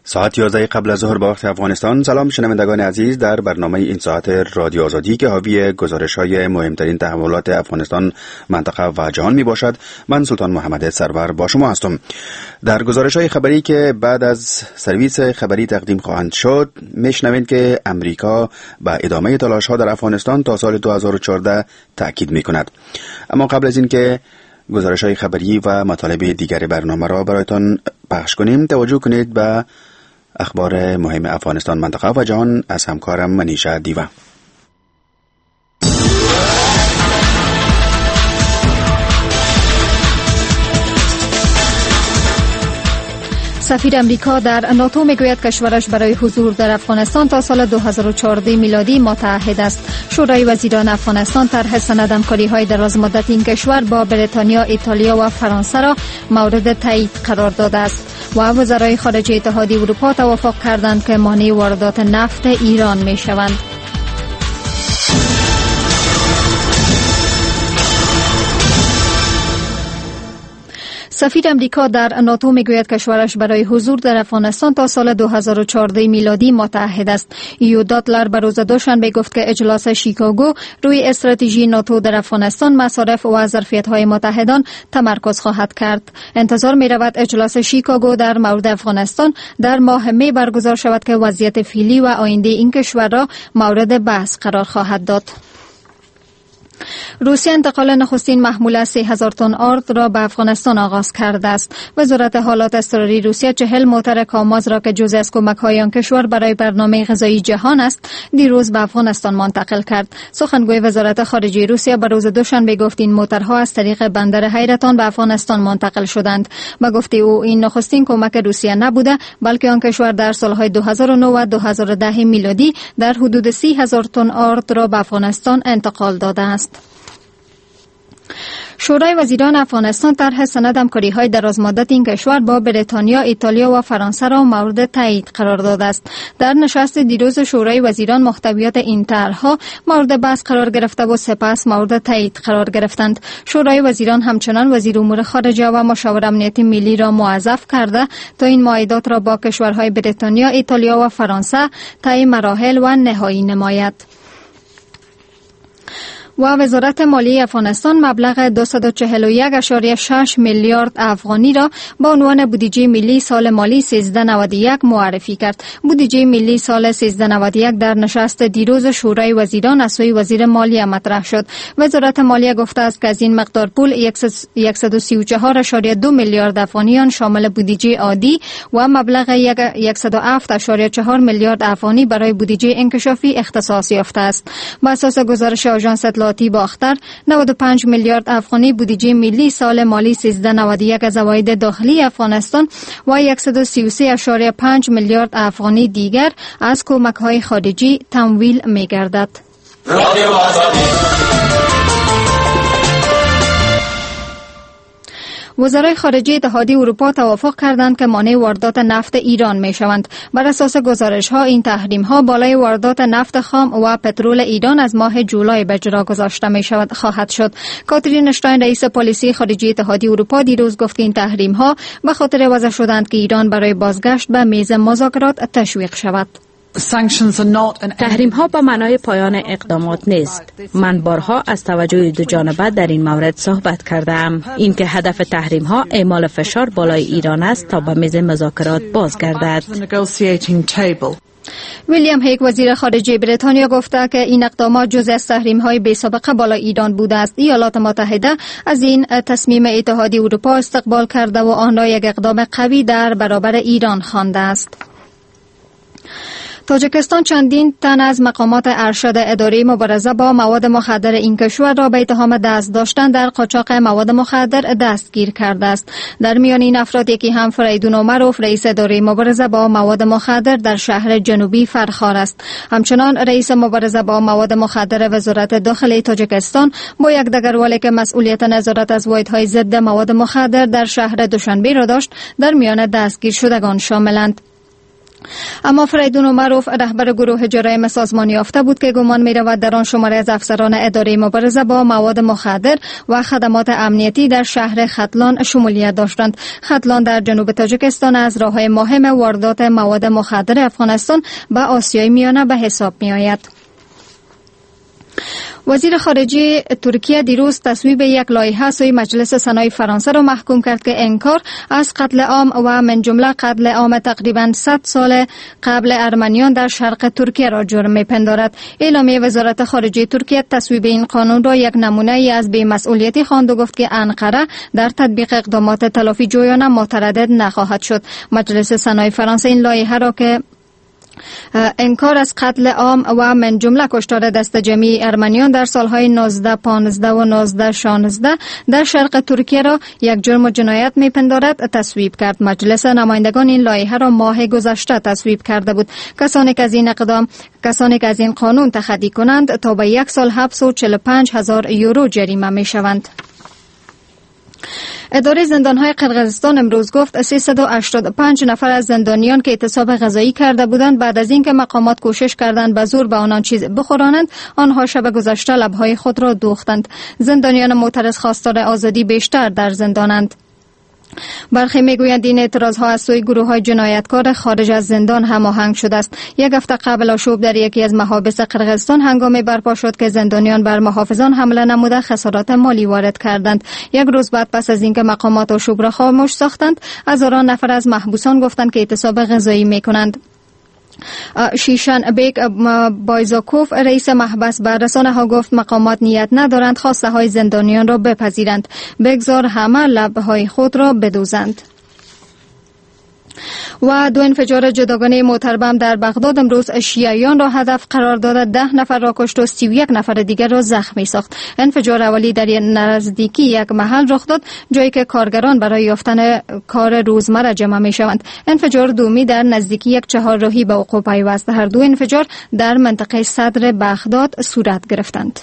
ساعت 11 قبل از ظهر به وقت افغانستان. سلام شنوندگان عزیز، در برنامه این ساعت رادیو آزادی که حاوی گزارش‌های مهمترین تحولات افغانستان، منطقه و جهان می باشد، من سلطان محمد سرور با شما هستم. در گزارش‌های خبری که بعد از سرویس خبری تقدیم خواهند شد، میشنوید که امریکا به ادامه تلاش‌ها در افغانستان تا سال 2014 تاکید می‌کند. اما قبل از این که گزارش‌های خبری و مطالب دیگر برنامه را برایتان پخش کنیم، توجه کنید به اخبار مهم افغانستان، منطقه و جهان از همکارم منیشه دیوه. سفیر امریکا در ناتو میگوید کشورش برای حضور در افغانستان تا سال 2014 میلادی متعهد است. شورای وزیران افغانستان طرح سند همکاری‌های درازمدت این کشور با بریتانیا، ایتالیا و فرانسه را مورد تایید قرار داده است و وزرای خارجه اتحادیه اروپا توافق کردند که مانع واردات نفت ایران میشوند. سفیر امریکا در ناتو میگوید کشورش برای حضور در افغانستان تا سال 2014 میلادی متعهد است. ایو داتلر به روز دوشنبه گفت که اجلاس شیکاگو روی استراتژی ناتو در افغانستان، مصارف و ظرفیت‌های متحدان تمرکز خواهد کرد. انتظار می‌رود اجلاس شیکاگو در مورد افغانستان در ماه می برگزار شود که وضعیت فعلی و آینده این کشور را مورد بحث قرار خواهد داد. روسیه انتقال نخستین محموله 3000 تن آرد را به افغانستان آغاز کرده است. وزارت حالات اضطراری روسیه 40 موتر کاماز را که جزء از کمک‌های آن کشور برای برنامه غذایی جهان است، دیروز به افغانستان منتقل کرد. سخنگوی وزارت خارجه روسیه به روز دوشنبه گفت این موترها از طریق بندر حیرتان به افغانستان منتقل شدند. به گفته او این نخستین کمک روسیه نبوده، بلکه آن کشور در سالهای 2009 و 2010 میلادی در حدود 30,000 تن آرد را به افغانستان انتقال داده است. شورای وزیران افغانستان طرح سند همکاری‌های درازمدت این کشور با بریتانیا، ایتالیا و فرانسه را مورد تایید قرار داده است. در نشست دیروز شورای وزیران محتویات این طرح‌ها مورد بحث قرار گرفته و سپس مورد تایید قرار گرفتند. شورای وزیران همچنان وزیر امور خارجه و مشاور امنیت ملی را موظف کرده تا این معاهدات را با کشورهای بریتانیا، ایتالیا و فرانسه طی مراحل و نهایی نماید. و وزارت مالی افغانستان مبلغ 241.6 میلیارد افغانی را با عنوان بودجه ملی سال مالی 1391 معرفی کرد. بودجه ملی سال 1391 در نشست دیروز شورای وزیران از سوی وزیر مالیه مطرح شد. وزارت مالیه گفته است که از این مقدار پول 134.2 میلیارد افغانی آن شامل بودجه عادی و مبلغ 107.4 میلیارد افغانی برای بودجه انکشافی اختصاص یافته است. بر اساس گزارش آژانس اطلاعاتی باختر، 95 میلیارد افغانی بودجه ملی سال مالی 1391 از عواید داخلی افغانستان و 133.5 میلیارد افغانی دیگر از کمک‌های خارجی تمویل می‌گردد. وزرای خارجه اتحادیه اروپا توافق کردند که مانع واردات نفت ایران میشوند. بر اساس گزارش‌ها این تحریم‌ها بالای واردات نفت خام و پترول ایران از ماه جولای به اجرا گذاشته خواهد شد. کاترین اشتاین رئیس پالیسی خارجی اتحادیه اروپا دیروز گفت که این تحریم‌ها به خاطر وضع شدند که ایران برای بازگشت به میز مذاکرات تشویق شود. تحریم ها به معنای پایان اقدامات نیست. من بارها از توجه دو جانبه در این مورد صحبت کردم. این که هدف تحریم ها اعمال فشار بالای ایران است تا به میز مذاکرات بازگردد. ویلیام هیگ وزیر خارجه بریتانیا گفته که این اقدامات جزء از تحریم‌های بی‌سابقه بالای ایران بوده است. ایالات متحده از این تصمیم اتحادیه اروپا استقبال کرده و آن را یک اقدام قوی در برابر ایران خوانده است. تاجیکستان چندین تن از مقامات ارشد اداره مبارزه با مواد مخدر این کشور را به اتهام دست داشتن در قاچاق مواد مخدر دستگیر کرده است. در میان این افراد یکی هم فریدون عمروف، رئیس اداره مبارزه با مواد مخدر در شهر جنوبی فرخار است. همچنان رئیس مبارزه با مواد مخدر وزارت داخلی تاجیکستان با یک دگروالی که مسئولیت نظارت از واحدهای ضد مواد مخدر در شهر دوشنبه را داشت، در میان دستگیر شدگان شاملند. اما فریدون عمروف رهبر گروه جرایم سازمان یافته بود که گمان می‌رود در آن شماری از افسران اداره مبارزه با مواد مخدر و خدمات امنیتی در شهر ختلان شمولیت داشتند. ختلان در جنوب تاجیکستان از راه‌های مهم واردات مواد مخدر افغانستان به آسیای میانه به حساب می‌آید. وزیر خارجه ترکیه دیروز تصویب یک لایحه سوی مجلس سنای فرانسه را محکوم کرد که انکار از قتل عام و من جمله قتل عام تقریباً 100 سال قبل ارمنیان در شرق ترکیه را جرم می‌پندارد. اعلامیه وزارت خارجه ترکیه تصویب این قانون را یک نمونه ای از بی‌مسئولیتی خواند و گفت که انقره در تطبیق اقدامات تلافی جویانه متردد نخواهد شد. مجلس سنای فرانسه این لایحه را که انکار از قتل عام و من جمله کشتار دست جمعی ارمنیان در سالهای 19 15 و 19 16 در شرق ترکیه را یک جرم و جنایت می‌پندارد تصویب کرد. مجلس نمایندگان این لایحه را ماه گذشته تصویب کرده بود. کسانی که از این قانون تخطی کنند تا به 1 سال حبس و 45,000 یورو جریمه می‌شوند. اداره زندان‌های قرقیزستان امروز گفت 385 نفر از زندانیان که اعتصاب غذایی کرده بودند بعد از اینکه مقامات کوشش کردند به زور به آنان چیز بخورانند، آنها شب گذشته لب‌های خود را دوختند. زندانیان معترض خواستار آزادی بیشتر در زندانند. برخی میگویند این اعتراضها از سوی گروه‌های جنایتکار خارج از زندان هماهنگ شده است. یک هفته قبل آشوب در یکی از محابس قرقیزستان هنگامی برپا شد که زندانیان بر محافظان حمله نموده خسارات مالی وارد کردند. یک روز بعد پس از اینکه مقامات آشوب را خاموش ساختند، هزاران نفر از محبوسان گفتند که اعتصاب غذایی میکنند. شیشان بیگ بایزاکوف رئیس محبس به رسانه‌ها گفت مقامات نیت ندارند خواسته های زندانیان را بپذیرند. بگذار همه لب‌های خود را بدوزند. و 2 انفجار جداگانه موتر بم در بغداد امروز شیعیان را هدف قرار داده 10 نفر را کشت و 31 نفر دیگر را زخمی ساخت. انفجار اولی در نزدیکی یک محل رخ داد، جایی که کارگران برای یافتن کار روزمره جمع می شوند. انفجار دومی در نزدیکی یک چهارراهی به وقوع پیوست. هر 2 انفجار در منطقه صدر بغداد صورت گرفتند.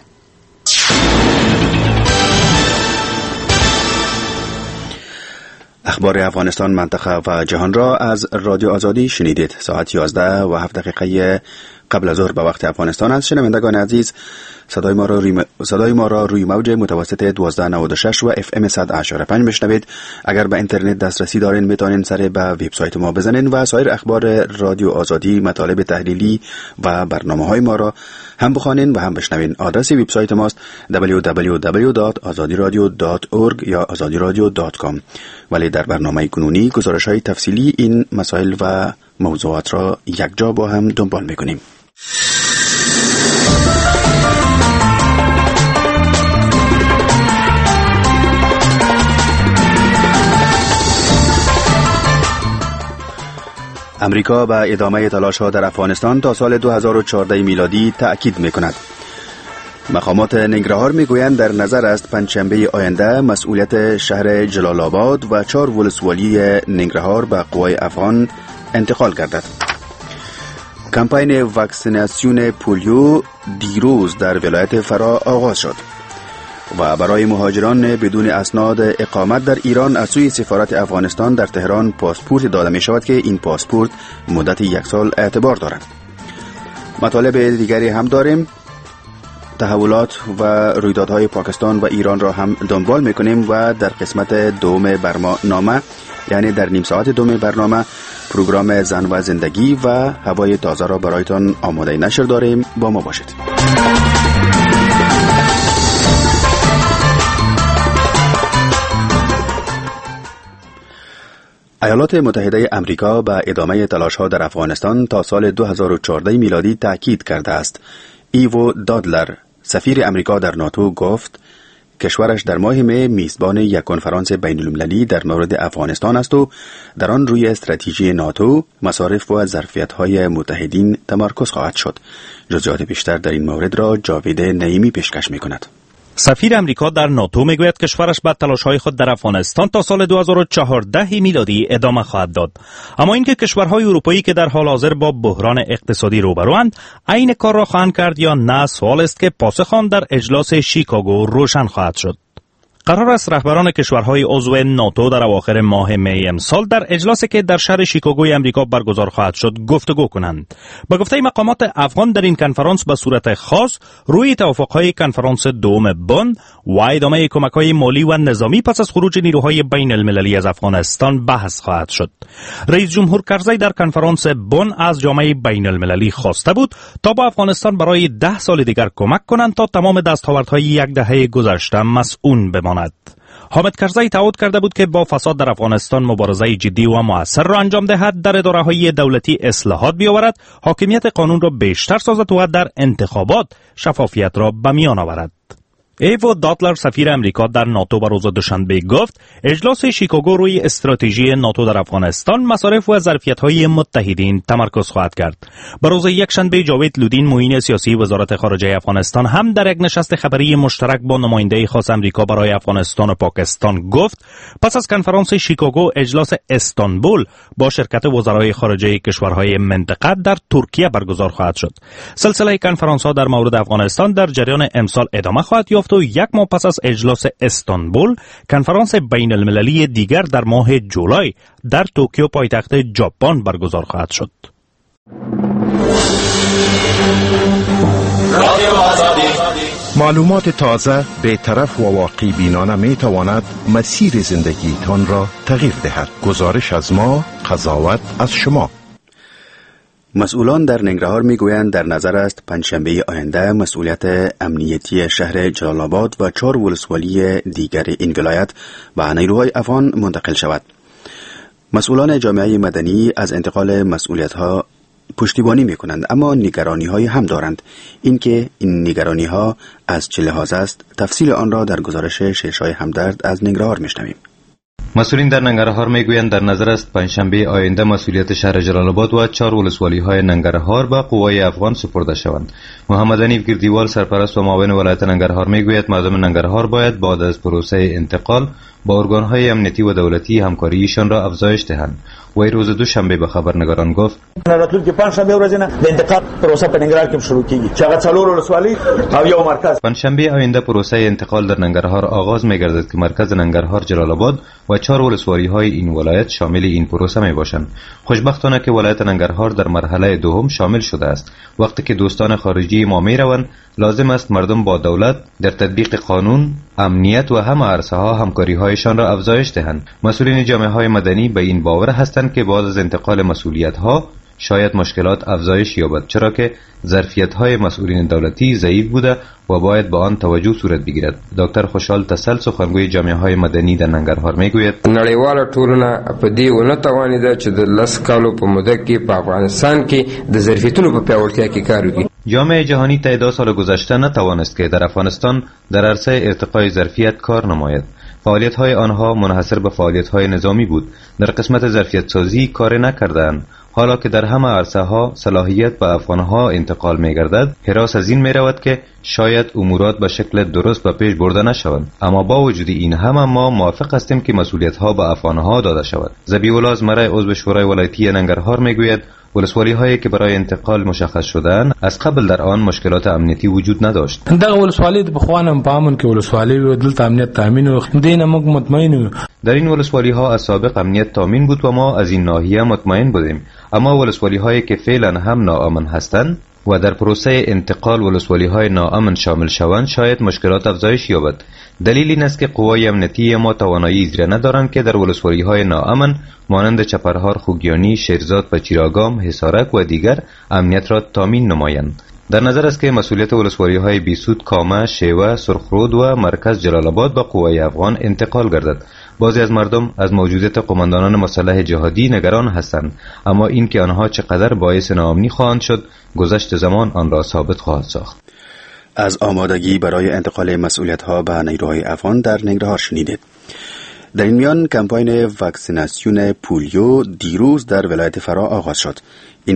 اخبار افغانستان، منطقه و جهان را از رادیو آزادی شنیدید. ساعت 11 و 7 دقیقه قبل از ظهر به وقت افغانستان است. شنوندگان عزیز، صدای ما را روی موج متوسط 1296 و FM 100.5 بشنوید. اگر به اینترنت دسترسی دارین میتونین سر به وبسایت ما بزنین و سایر اخبار رادیو آزادی، مطالب تحلیلی و برنامه‌های ما را هم بخوانین و هم بشنوین. آدرس وبسایت ماست www.azadiradio.org یا azadiradio.com. ولی در برنامه کنونی گزارش‌های تفصیلی این مسائل و موضوعات را یک جا با هم دنبال می‌کنیم. امریکا به ادامه تلاش‌ها در افغانستان تا سال 2014 میلادی تأکید می‌کند. مقامات ننگرهار میگویند در نظر است پنجشنبه آینده مسئولیت شهر جلال آباد و 4 ولسوالی ننگرهار به قوای افغان انتقال گردد. کمپین واکسیناسیون پولیو دیروز در ولایت فرا آغاز شد و برای مهاجران بدون اسناد اقامت در ایران از سوی سفارت افغانستان در تهران پاسپورت داده می شود که این پاسپورت مدت 1 سال اعتبار دارد. مطالب دیگری هم داریم. تحولات و رویدادهای پاکستان و ایران را هم دنبال میکنیم و در قسمت دوم برنامه، یعنی در نیم ساعت دوم برنامه، پروگرام زن و زندگی و هوای تازه را برایتان آماده نشر داریم. با ما باشید. ایالات متحده امریکا به ادامه تلاش‌ها در افغانستان تا سال 2014 میلادی تأکید کرده است. ایو دادلر، سفیر امریکا در ناتو، گفت کشورش در ماه می میزبان یک کنفرانس بین‌المللی در مورد افغانستان است و در آن روی استراتژی ناتو، مصارف و ظرفیت‌های متحدین تمرکز خواهد شد. جزئیات بیشتر در این مورد را جاوید نعیمی پیشکش می‌کند. سفیر امریکا در ناتو میگوید کشورش به تلاش‌های خود در افغانستان تا سال 2014 میلادی ادامه خواهد داد. اما اینکه کشورهای اروپایی که در حال حاضر با بحران اقتصادی روبروند عین کار را خواهند کرد یا نه، سوال است که پاسخ آن در اجلاس شیکاگو روشن خواهد شد. قرار است رهبران کشورهای عضو ناتو در اواخر ماه می امسال در اجلاسی که در شهر شیکاگوی امریکا برگزار خواهد شد گفتگو کنند. با گفته مقامات افغان در این کنفرانس به صورت خاص روی توافقهای کنفرانس دوم بن و ادامه کمک‌های مالی و نظامی پس از خروج نیروهای بین المللی از افغانستان بحث خواهد شد. رئیس جمهور کرزی در کنفرانس بن از جامعه بین المللی خواسته بود تا با افغانستان برای 10 سال دیگر کمک کنند تا تمام دستاوردهای یک دهه گذشته مسئول بماند. حامد کرزی تعهد کرده بود که با فساد در افغانستان مبارزه جدی و مؤثر را انجام دهد، در اداره‌های دولتی اصلاحات بیاورد، حاکمیت قانون را بیشتر سازد و در انتخابات شفافیت را به میان آورد. ایو داتلر سفیر امریکا در ناتو به روز دوشنبه گفت اجلاس شیکاگو روی استراتژی ناتو در افغانستان، مصارف و ظرفیت‌های متحدین تمرکز خواهد کرد. به روز یکشنبه جاوید لودین معین سیاسی وزارت خارجه افغانستان هم در یک نشست خبری مشترک با نماینده خاص امریکا برای افغانستان و پاکستان گفت پس از کنفرانس شیکاگو اجلاس استانبول با شرکت وزرای خارجه کشورهای منطقه در ترکیه برگزار خواهد شد. سلسله کنفرانس‌ها در مورد افغانستان در جریان امسال ادامه خواهد یافت و یک ماه پس از اجلاس استانبول کنفرانس بین المللی دیگر در ماه جولای در توکیو پایتخت ژاپن برگزار خواهد شد. معلومات تازه، بی‌طرف و واقع بینانه می تواند مسیر زندگیتان را تغییر دهد. گزارش از ما، قضاوت از شما. مسئولان در ننگرهار میگویند در نظر است پنجشنبه آینده مسئولیت امنیتی شهر جلال آباد و 4 ولسوالی دیگر این ولایت به نیروهای افغان منتقل شود. مسئولان جامعه مدنی از انتقال مسئولیت‌ها پشتیبانی می‌کنند، اما نگرانی‌های هم دارند. اینکه این نگرانی‌ها از چه لحاظ است، تفصیل آن را در گزارش شیرشای همدرد از ننگرهار می‌شنویم. مسئولین در ننگرهار میگویند در نظر است پنجشنبه آینده مسئولیت شهر جلال آباد و 4 ولسوالی‌های ننگرهار به قوای افغان سپرده شوند. محمد حنیف گردیوال سرپرست و معاون ولایت ننگرهار میگوید مردم ننگرهار باید بعد از پروسه انتقال با ارگان‌های امنیتی و دولتی همکاریشان را افزایش دهند. وی روز دوشنبه به خبرنگاران گفت راتلونکي پنجشنبه ورځ نه د انتقال پروسه په ننګرهار کې شروع کیږي چې هغه 4 ولسوالۍ او یو مرکز. پنجشنبه آینده پروسه انتقال در ننگرهار آغاز می‌گردد که مرکز ننگرهار جلال آباد و 4 ولسوالی‌های این ولایت شامل این پروسه میباشند. خوشبختانه که ولایت ننگرهار در مرحله دوم شامل شده است. وقتی که دوستان خارجی ما میروند لازم است مردم با دولت در تطبیق قانون، امنیت و همه عرصه‌ها همکاری‌هایشان را افزایش دهند. مسئولین جامعه‌های مدنی به این باور هستند که بعد از انتقال مسئولیت‌ها شاید مشکلات افزایش یابد، چرا که ظرفیت‌های مسئولین دولتی ضعیف بوده و باید به آن توجه صورت بگیرد. دکتر خوشحال تسل سخنگوی جامعه‌های مدنی در ننگرهار میگوید نړیواله ټولنه په دې ونه توانیده چې د 10 کالو په موده کې په افغانستان کې د ظرفیتونو په پیاوړتیا کې کار وکړي. جامعه جهانی تعداد سال گذشته نتوانست که در افغانستان در عرصه ارتقای ظرفیت کار نماید. فعالیت‌های آنها منحصر به فعالیت‌های نظامی بود. در قسمت ظرفیت سازی کار نکردند. حالا که در همه عرصه‌ها صلاحیت به افغان‌ها انتقال می‌گردد، هراس از این می‌رود که شاید امورات به شکل درست به پیش برده نشوند. اما با وجود این همه ما موافق هستیم که مسئولیت‌ها به افغان‌ها داده شود. ذبیح‌الله ازمره عضو شورای ولایتی ننگرهار می‌گوید ولسوالی‌هایی که برای انتقال مشخص شدند از قبل در آن مشکلات امنیتی وجود نداشت. دغه ولسوالی د بخوانم په امن کې ولسوالی و دلته امنیت تامین و دینه موږ مطمئن. در این ولسوالی‌ها از سابق امنیت تامین بود و ما از این ناحیه مطمئن بودیم. اما ولسوالی‌هایی که فعلا هم ناامن هستند و در پروسه انتقال ولسوالی‌های ناامن شامل شوند شاید مشکلات افزایش یابد. دلیل این است که قوای امنیتی ما توانایی اجرا ندارند که در ولسوالی‌های ناامن مانند چپرهار، خوگیانی، شیرزاد، پچیراگام، حصارک و دیگر امنیت را تامین نمایند. در نظر است که مسئولیت ولسوالی‌های بیسود، کامه، شیوه، سرخرود و مرکز جلال آباد به قوای افغان انتقال گردد. بعضی از مردم از موجودیت قماندانان مسلح جهادی نگران هستند، اما این که آنها چقدر باعث ناامنی خواهند شد گذشت زمان آن را ثابت خواهد ساخت. از آمادگی برای انتقال مسئولیت‌ها به نیروهای افغان در ننگرهار شنیدید. در این میان کمپاین واکسیناسیون پولیو دیروز در ولایت فرا آغاز شد. این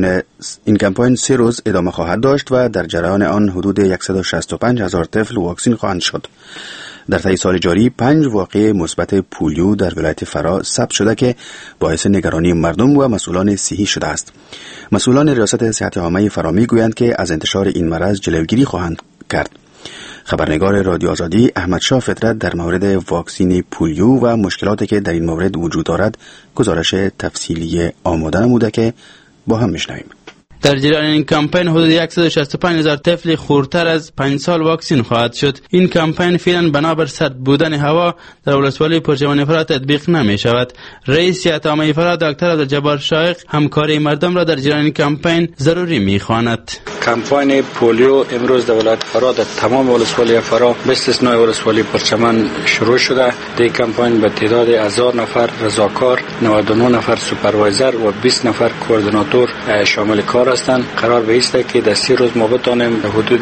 کمپاین 3 روز ادامه خواهد داشت و در جریان آن حدود 165,000 طفل واکسین خواهند شد. در طی سال جاری 5 واقعه مثبت پولیو در ولایت فرا ثبت شده که باعث نگرانی مردم و مسئولان صحی شده است. مسئولان ریاست صحت عامه فرا میگویند که از انتشار این مرض جلوگیری خواهند کرد. خبرنگار رادیو آزادی احمد شاه فطرت در مورد واکسن پولیو و مشکلاتی که در این مورد وجود دارد گزارش تفصیلی آماده نموده که با هم میشنویم. در جریان این کمپین حدود 165,000 طفل خردتر از 5 سال واکسن خواهد شد. این کمپین فعلا بنابر سرد بودن هوا در ولسوالی پرچمن فرا تطبیق نمی شود. رئیس هیئت عامه فرا دکتر عبدالجبار شایق همکاری مردم را در جریان این کمپین ضروری می خواند. کمپین پولیو امروز در ولایت فرا در تمام ولسوالی فرا به استثنای ولسوالی پرچمن شروع شده. در کمپین به تعداد 1000 نفر رضاکار، 99 نفر سوپروایزر و 20 نفر کوردیناتور شامل کار هستند. قرار به است که در 3 روز ما بتوانیم حدود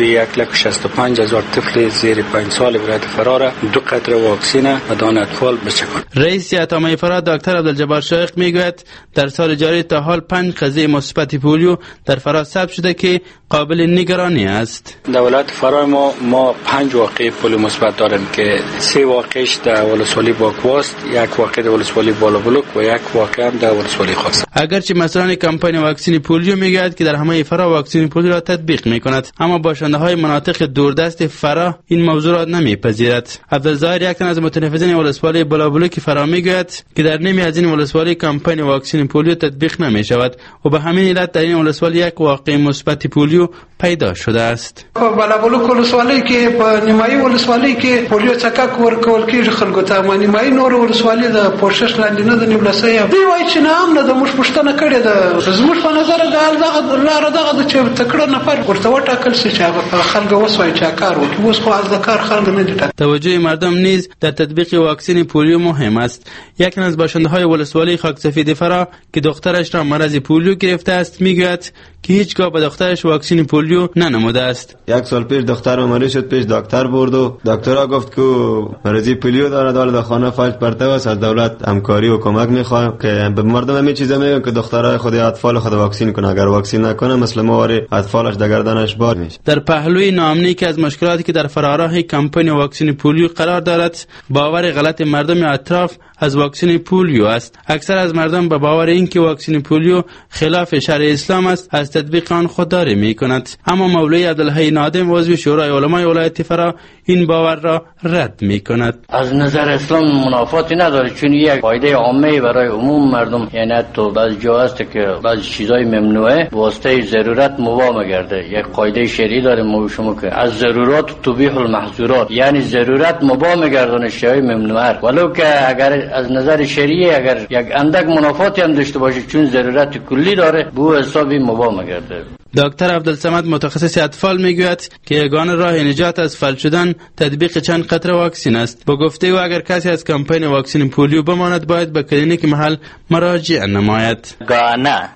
165,000 طفل زیر 5 سال ولایت فرا را 2 قطره واکسن به دان اطفال بچکانیم. رئیس هیئت عامه فرا دکتر عبدالجبار شایق میگوید در سال جاری تا حال 5 قضیه مثبت پولیو در فرا ثبت شده که قابل نگرانی است. در ولایت فرا ما 5 واقعه پولیو مثبت داریم که 3 واقعش در ولسوالی باکواست، 1 واقع در ولسوالی بالابلوک و 1 واقع هم در ولسوالی خاص. اگرچه مسئولان کمپین واکسن پولیو میگوید که در همه فرا واکسن پولیو را تطبیق میکند، اما باشنده‌های مناطق دوردست فرا این موضوع را نمیپذیرد. عبدالظاهر یک تن از متنفذین ولسوالی بالابلوک فرا میگوید که در نیمی از این ولسوالی کمپین واکسن پولیو تطبیق نمیشود و به همین علت در این ولسوالی 1 واقع مثبت پولیو پیدا شده است. بالابلوک ولسوالی که په نیمایي ولسوالی کې پولیو څخه ورکول کېږي خلکو ته، ما نیمایي نور ولسوالی د پوښښ لاندې نه د نیولسې دی وایي چې نه هم نه د موږ پوښتنه کړې ده. زموږ په نظر دغه لاره دغه چې تکړه نفر ورته وټاکل شي چې هغه خلکو وسوي چې کار وکړي. اوس خو از کار خلک نه دي. توجه مردم نیز در تطبیق واکسن پولیو مهم است. یک از باشنده‌های ولسوالی خاکسفید فرا که دخترش را مرض پولیو گرفته است میگوید که هیچگاه به دخترش واکسن پولیو ننموده است. 1 سال پیش دخترم مریض شد، پیش دکتر برد و دکترها گفت که مرضی پولیو دارد، ولی در خانه فاش پرته است. از دولت همکاری و کمک میخوایم که به مردم همین چیزا میگن که دخترای خود اطفال خود واکسن کنه. اگر واکسن نکنه مثل مواری اطفالش در گردنش بار میشه. در پهلوی ناامنی که از مشکلاتی که در فراراه کمپین واکسن پولیو قرار دارد، باور غلط مردم اطراف از واکسن پولیو است. اکثر از مردم به باور اینکه واکسن پولیو خلاف شرع اسلام است از تطبیق آن خودداری می‌کند. اما مولوی عبدالحی نادم عضو شورای علمای ولایت فرا این باور را رد می‌کند. از نظر اسلام منافاتی نداره، چون یک قاعده عامه برای عموم مردم، یعنی تو بعضی جا است که بعضی چیزای ممنوعه واسطه ضرورت مباح می‌گرده. یک قاعده شرعی داره ما شما که از ضرورات تبیح المحظورات، یعنی ضرورت مباح می‌گردونه شیء ممنوعه، ولو که اگر از نظر شرعی اگر یک اندک منافاتی هم داشته باشه چون ضرورت کلی داره به حسابی مباح می‌گرده. دکتر عبدالصمد متخصص اطفال میگوید که یگانه راه نجات از فلج شدن تطبیق چند قطره واکسن است. با گفته او اگر کسی از کمپین واکسن پولیو بماند باید به کلینیک محل مراجعه نماید. گانه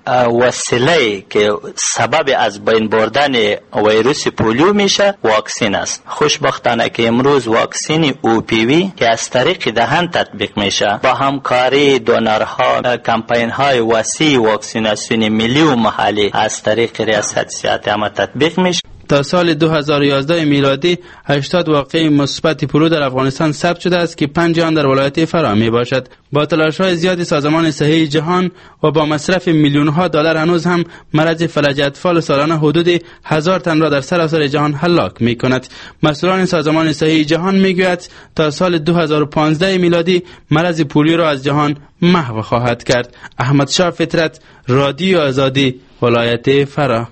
وسیله که سبب از بین بردن ویروس پولیو میشه واکسن است. خوشبختانه که امروز واکسن OPV که از طریق دهان تطبیق میشه با همکاری دونرها کمپین های وسیع واکسیناسیون ملی و محلی از طریق ریاست صحت عامه تطبیق میشه. تا سال 2011 میلادی 80 واقعه مثبت پولیو در افغانستان ثبت شده است که 5 آن در ولایت فرا می باشد. با تلاش‌های زیادی سازمان صحی جهان و با مصرف میلیون‌ها دلار هنوز هم مرض فلج اطفال سالانه حدود 1000 تن را در سراسر جهان هلاک می‌کند. مسئولان سازمان صحی جهان می‌گویند تا سال 2015 میلادی مرض پولیو را از جهان محو خواهد کرد. احمد شاه فطرت، رادیو آزادی، ولایت فرا.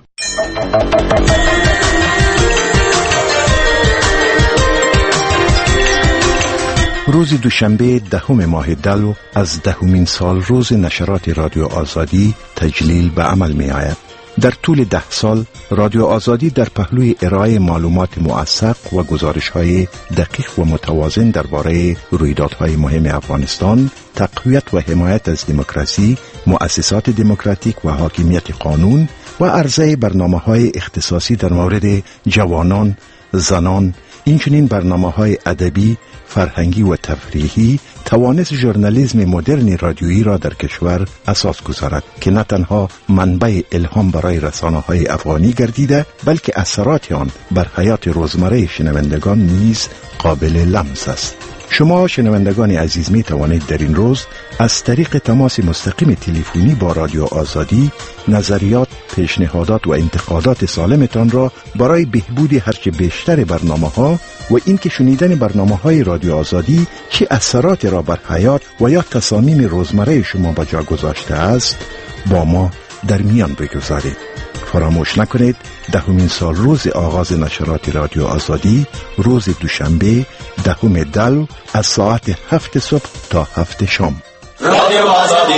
روز دوشنبه 10 ماه دلو از 10مین سال روز نشرات رادیو آزادی تجلیل به عمل می آید. در طول 10 سال رادیو آزادی در پهلوی ارائه معلومات موثق و گزارش‌های دقیق و متوازن درباره رویدادهای مهم افغانستان، تقویت و حمایت از دموکراسی، مؤسسات دموکراتیک و حاکمیت قانون و عرضه برنامه‌های اختصاصی در مورد جوانان، زنان، اینچنین برنامه‌های ادبی، فرهنگی و تفریحی توانست ژورنالیسم مدرن رادیویی را در کشور اساس گذارد که نه تنها منبع الهام برای رسانه‌های افغانی گردیده، بلکه اثرات آن بر حیات روزمره شنوندگان نیز قابل لمس است. شما شنوندگان عزیز می توانید در این روز از طریق تماس مستقیم تلفنی با رادیو آزادی نظریات، پیشنهادات و انتقادات سالمتان را برای بهبود هرچه بیشتر برنامه‌ها و اینکه شنیدن برنامه‌های رادیو آزادی چه اثرات را بر حیات و یا تصامیم روزمره شما به جا گذاشته است با ما در میان بگذارید. فراموش نکنید 10 سال روز آغاز نشرات رادیو آزادی روز دوشنبه 10 دلو از ساعت 7 صبح تا 7 شام. رادیو آزادی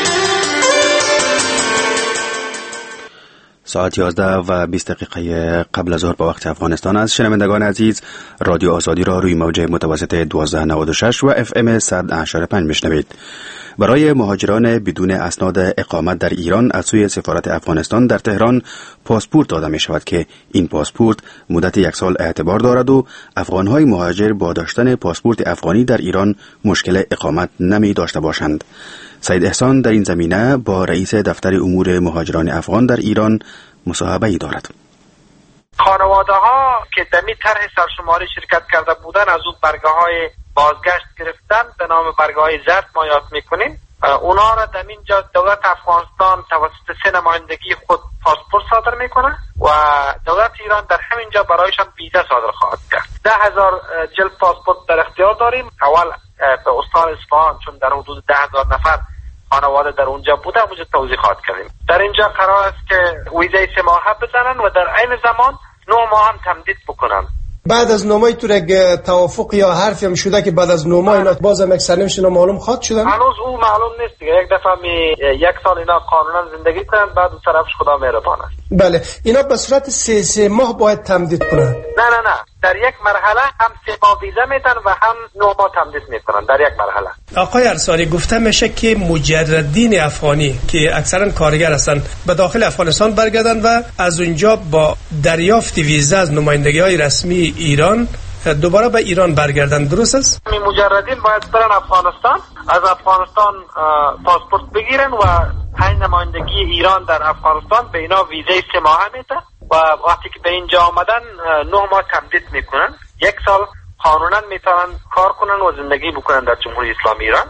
ساعت 11 و 20 دقیقه قبل از ظهر با وقت افغانستان است. شنوندگان عزیز، رادیو آزادی را روی موج متوسط 1296 و FM 100.5 میشنوید. برای مهاجران بدون اسناد اقامت در ایران از سوی سفارت افغانستان در تهران پاسپورت داده می شود که این پاسپورت مدت 1 سال اعتبار دارد و افغانهای مهاجر با داشتن پاسپورت افغانی در ایران مشکل اقامت نمی داشته باشند. سید احسان در این زمینه با رئیس دفتر امور مهاجران افغان در ایران مصاحبه‌ای دارد. خانواده ها که دمی طرح سرشماری شرکت کرده بودن از اون برگه های بازگشت گرفتن به نام برگه های زرد ما یاد میکنیم. اونا را در اینجا دولت افغانستان توسط 3 نمایندگی خود پاسپورت صادر میکنه و دولت ایران در همینجا برایشان ویزا صادر خواهد کرد. 10,000 جلد پاسپورت در اختیار داریم. اول به استان اصفهان چون در حدود 10,000 نفر خانواده در اونجا بوده اونجا توضیحات کردیم. در اینجا قرار است که ویزای 3 ماهه بزنن و در عین زمان 9 ماه هم تمدید بکنن. بعد از 9 ماه تو یک توافق یا حرفی هم شده که بعد از 9 ماه اینا بازم یک سرنوشت اینا معلوم خواهد شدن؟ هنوز او معلوم نیست دیگه. یک دفعه 1 سال اینا قانونا زندگی کنن بعد اون طرفش خدا مهربان است. بله اینا به صورت 3 ماه باید تمدید کنن. نه در یک مرحله هم 3 ماه ویزا میدن و هم 9 ماه تمدید میکنن در یک مرحله. آقای ارسانی گفته میشه که مجردین افغانی که اکثرا کارگر هستن به داخل افغانستان برگردن و از اونجا با دریافت ویزا از نمایندگی‌های رسمی ایران دوباره به ایران برگردن. درست است؟ مجردین باید برن افغانستان، از افغانستان پاسپورت بگیرن و 5 نمایندگی ایران در افغانستان به اینا ویزای 3 ماهه میده و وقتی که به اینجا آمدن 9 ماه تمدید میکنن. 1 سال قانونا میتونن کار کنن و زندگی بکنن در جمهوری اسلامی ایران.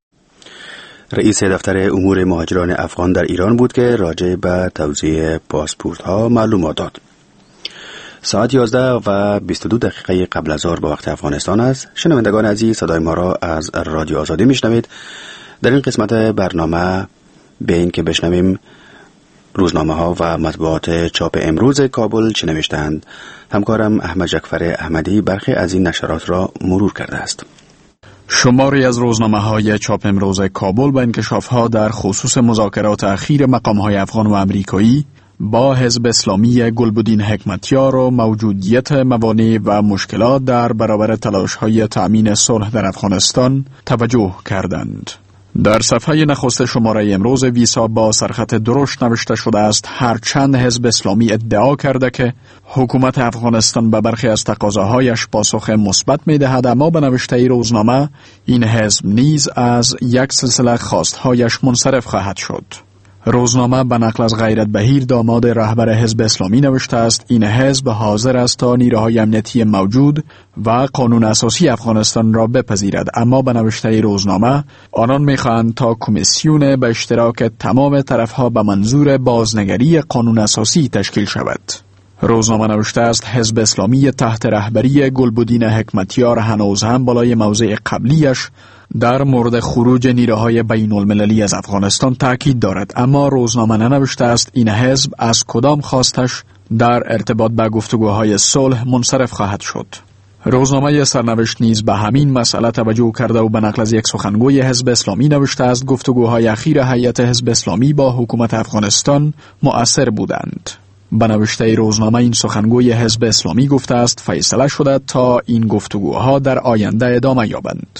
رئیس دفتر امور مهاجران افغان در ایران بود که راجع به توزیع پاسپورت ها معلومات داد. ساعت 11 و 22 دقیقه قبل از ظهر با وقت افغانستان است. شنوندگان عزیز، صدای ما را از رادیو آزادی میشنوید. در این قسمت برنامه به این که بشنویم روزنامه ها و مطبوعات چاپ امروز کابل چه نوشتند. همکارم احمد جعفر احمدی برخی از این نشرات را مرور کرده است. شماری از روزنامه های چاپ امروز کابل با انکشاف ها در خصوص مذاکرات اخیر مقام های افغان و امریکایی با حزب اسلامی گلبدین حکمتیار و موجودیت موانع و مشکلات در برابر تلاش های تأمین صلح در افغانستان توجه کردند. در صفحه نخست شماره امروز ویسا با سرخط درشت نوشته شده است هرچند حزب اسلامی ادعا کرده که حکومت افغانستان به برخی از تقاضاهایش پاسخ مثبت می‌دهد، اما به نوشته روزنامه این حزب نیز از یک سلسله خواستهایش منصرف خواهد شد. روزنامه به نقل از غیرت بهیر داماد رهبر حزب اسلامی نوشته است این حزب حاضر است تا نیروهای امنیتی موجود و قانون اساسی افغانستان را بپذیرد، اما به نوشته روزنامه آنان می‌خواهند تا کمیسیون به اشتراک تمام طرفها به منظور بازنگری قانون اساسی تشکیل شود. روزنامه نوشته است حزب اسلامی تحت رهبری گلبدین حکمتیار هنوز هم بالای موضع قبلیش در مورد خروج نیروهای بین المللی از افغانستان تاکید دارد، اما روزنامه ننوشته است این حزب از کدام خواستش در ارتباط با گفتگوهای صلح منصرف خواهد شد. روزنامه سرنوشت نیز به همین مسئله توجه کرده و به نقل از یک سخنگوی حزب اسلامی نوشته است گفتگوهای اخیر هیئت حزب اسلامی با حکومت افغانستان مؤثر بودند. به نوشته روزنامه این سخنگوی حزب اسلامی گفته است فیصله شده تا این گفتگوها در آینده ادامه یابند.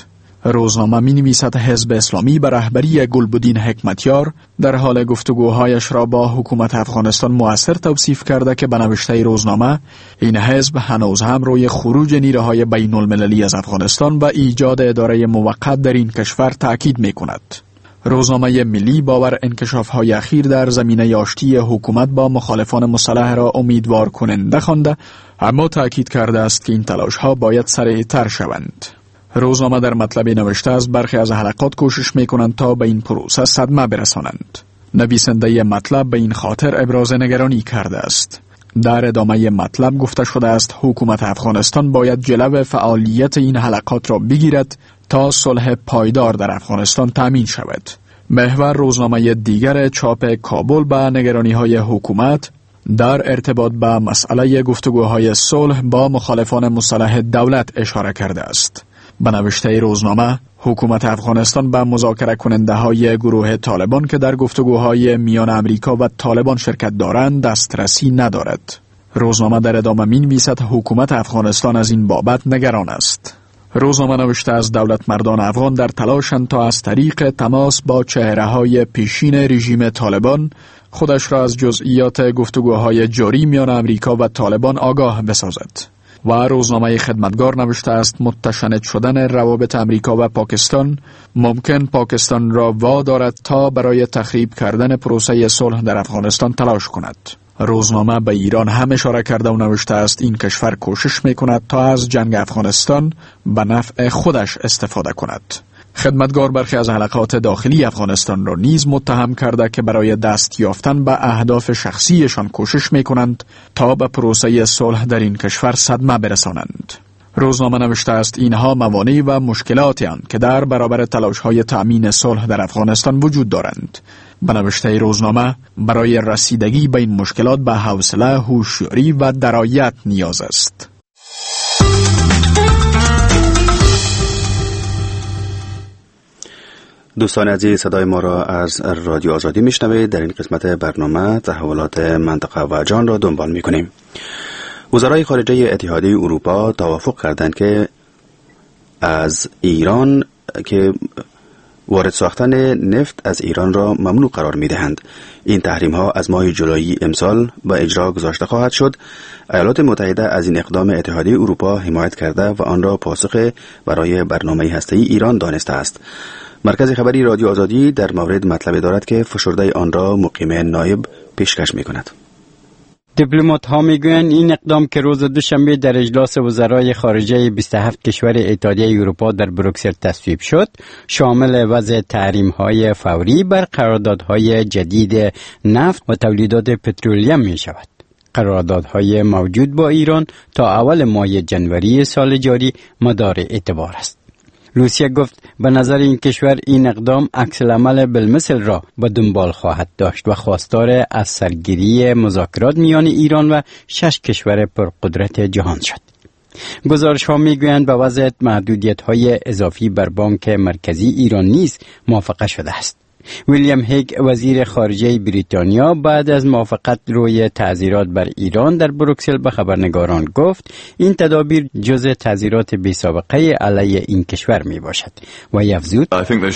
روزنامه می نویسد حزب اسلامی به رهبری گلبدین حکمتیار در حال گفتگوهایش را با حکومت افغانستان مؤثر توصیف کرده که به نوشته روزنامه این حزب هنوز هم روی خروج نیروهای بین المللی از افغانستان و ایجاد اداره موقت در این کشور تاکید می کند. روزنامه ملی باور انکشاف‌های اخیر در زمینه آشتی حکومت با مخالفان مسلح را امیدوار کننده خوانده، اما تاکید کرده است که این تلاش‌ها باید سریع‌تر شوند. روزنامه در مطلب نوشته است برخی از حلقات کوشش می‌کنند تا به این پروسه صدمه برسانند. نویسنده مطلب به این خاطر ابراز نگرانی کرده است. در ادامه مطلب گفته شده است حکومت افغانستان باید جلو فعالیت این حلقات را بگیرد تا صلح پایدار در افغانستان تامین شود. محور روزنامه دیگر چاپ کابل به نگرانی‌های حکومت در ارتباط به مسئله گفتگوهای صلح با مخالفان مسلح دولت اشاره کرده است. به نوشته روزنامه، حکومت افغانستان به مذاکره کننده های گروه طالبان که در گفتگوهای میان امریکا و طالبان شرکت دارند دسترسی ندارد. روزنامه در ادامه می‌نویسد حکومت افغانستان از این بابت نگران است. روزنامه نوشته از دولت مردان افغان در تلاشند تا از طریق تماس با چهره‌های پیشین رژیم طالبان خودش را از جزئیات گفتگوهای جاری میان امریکا و طالبان آگاه بسازد. و روزنامه خدمتگار نوشته است متشنج شدن روابط امریکا و پاکستان ممکن پاکستان را وادارد تا برای تخریب کردن پروسه صلح در افغانستان تلاش کند. روزنامه به ایران هم اشاره کرده و نوشته است این کشور کوشش میکند تا از جنگ افغانستان به نفع خودش استفاده کند. خدمتگار برخی از حلقات داخلی افغانستان را نیز متهم کرده که برای دست یافتن به اهداف شخصیشان کوشش میکنند تا به پروسه صلح در این کشور صدمه برسانند. روزنامه نوشته است اینها موانع و مشکلاتی اند که در برابر تلاش‌های تأمین صلح در افغانستان وجود دارند. به نوشته روزنامه برای رسیدگی به این مشکلات به حوصله، هوشیاری و درایت نیاز است. دوستان عزیز، صدای ما را از رادیو آزادی میشنوید. در این قسمت برنامه تحولات منطقه و جهان را دنبال میکنیم. وزرای خارجه اتحادیه اروپا توافق کردند که از ایران که وارد ساختن نفت از ایران را ممنوع قرار میدهند. این تحریم ها از ماه جولای امسال به اجرا گذاشته خواهد شد. ایالات متحده از این اقدام اتحادیه اروپا حمایت کرده و آن را پاسخ برای برنامه هسته‌ای ایران دانسته است. مرکز خبری رادیو آزادی در مورد مطلب دارد که فشرده آن را مقیم نایب پیشکش می‌کند. دیپلمات ها میگویند این اقدام که روز دوشنبه در اجلاس وزرای خارجه 27 کشور اتحادیه اروپا در بروکسل تصویب شد، شامل وضع تحریم های فوری بر قراردادهای جدید نفت و تولیدات پترولیم می شود. قراردادهای موجود با ایران تا اول ماه جنوری سال جاری مدار اعتبار است. روسیه گفت به نظر این کشور این اقدام عکس العمل بالمثل را به دنبال خواهد داشت و خواستار از سرگیری مذاکرات میان ایران و 6 کشور پرقدرت جهان شد. گزارش ها میگویند به وضع محدودیت های اضافی بر بانک مرکزی ایران نیز موافقه شده است. ویلیام هیگ وزیر خارجه بریتانیا بعد از موافقت روی تعزیرات بر ایران در بروکسل به خبرنگاران گفت این تدابیر جزء تعزیرات بی سابقه علیه این کشور می باشد و افزود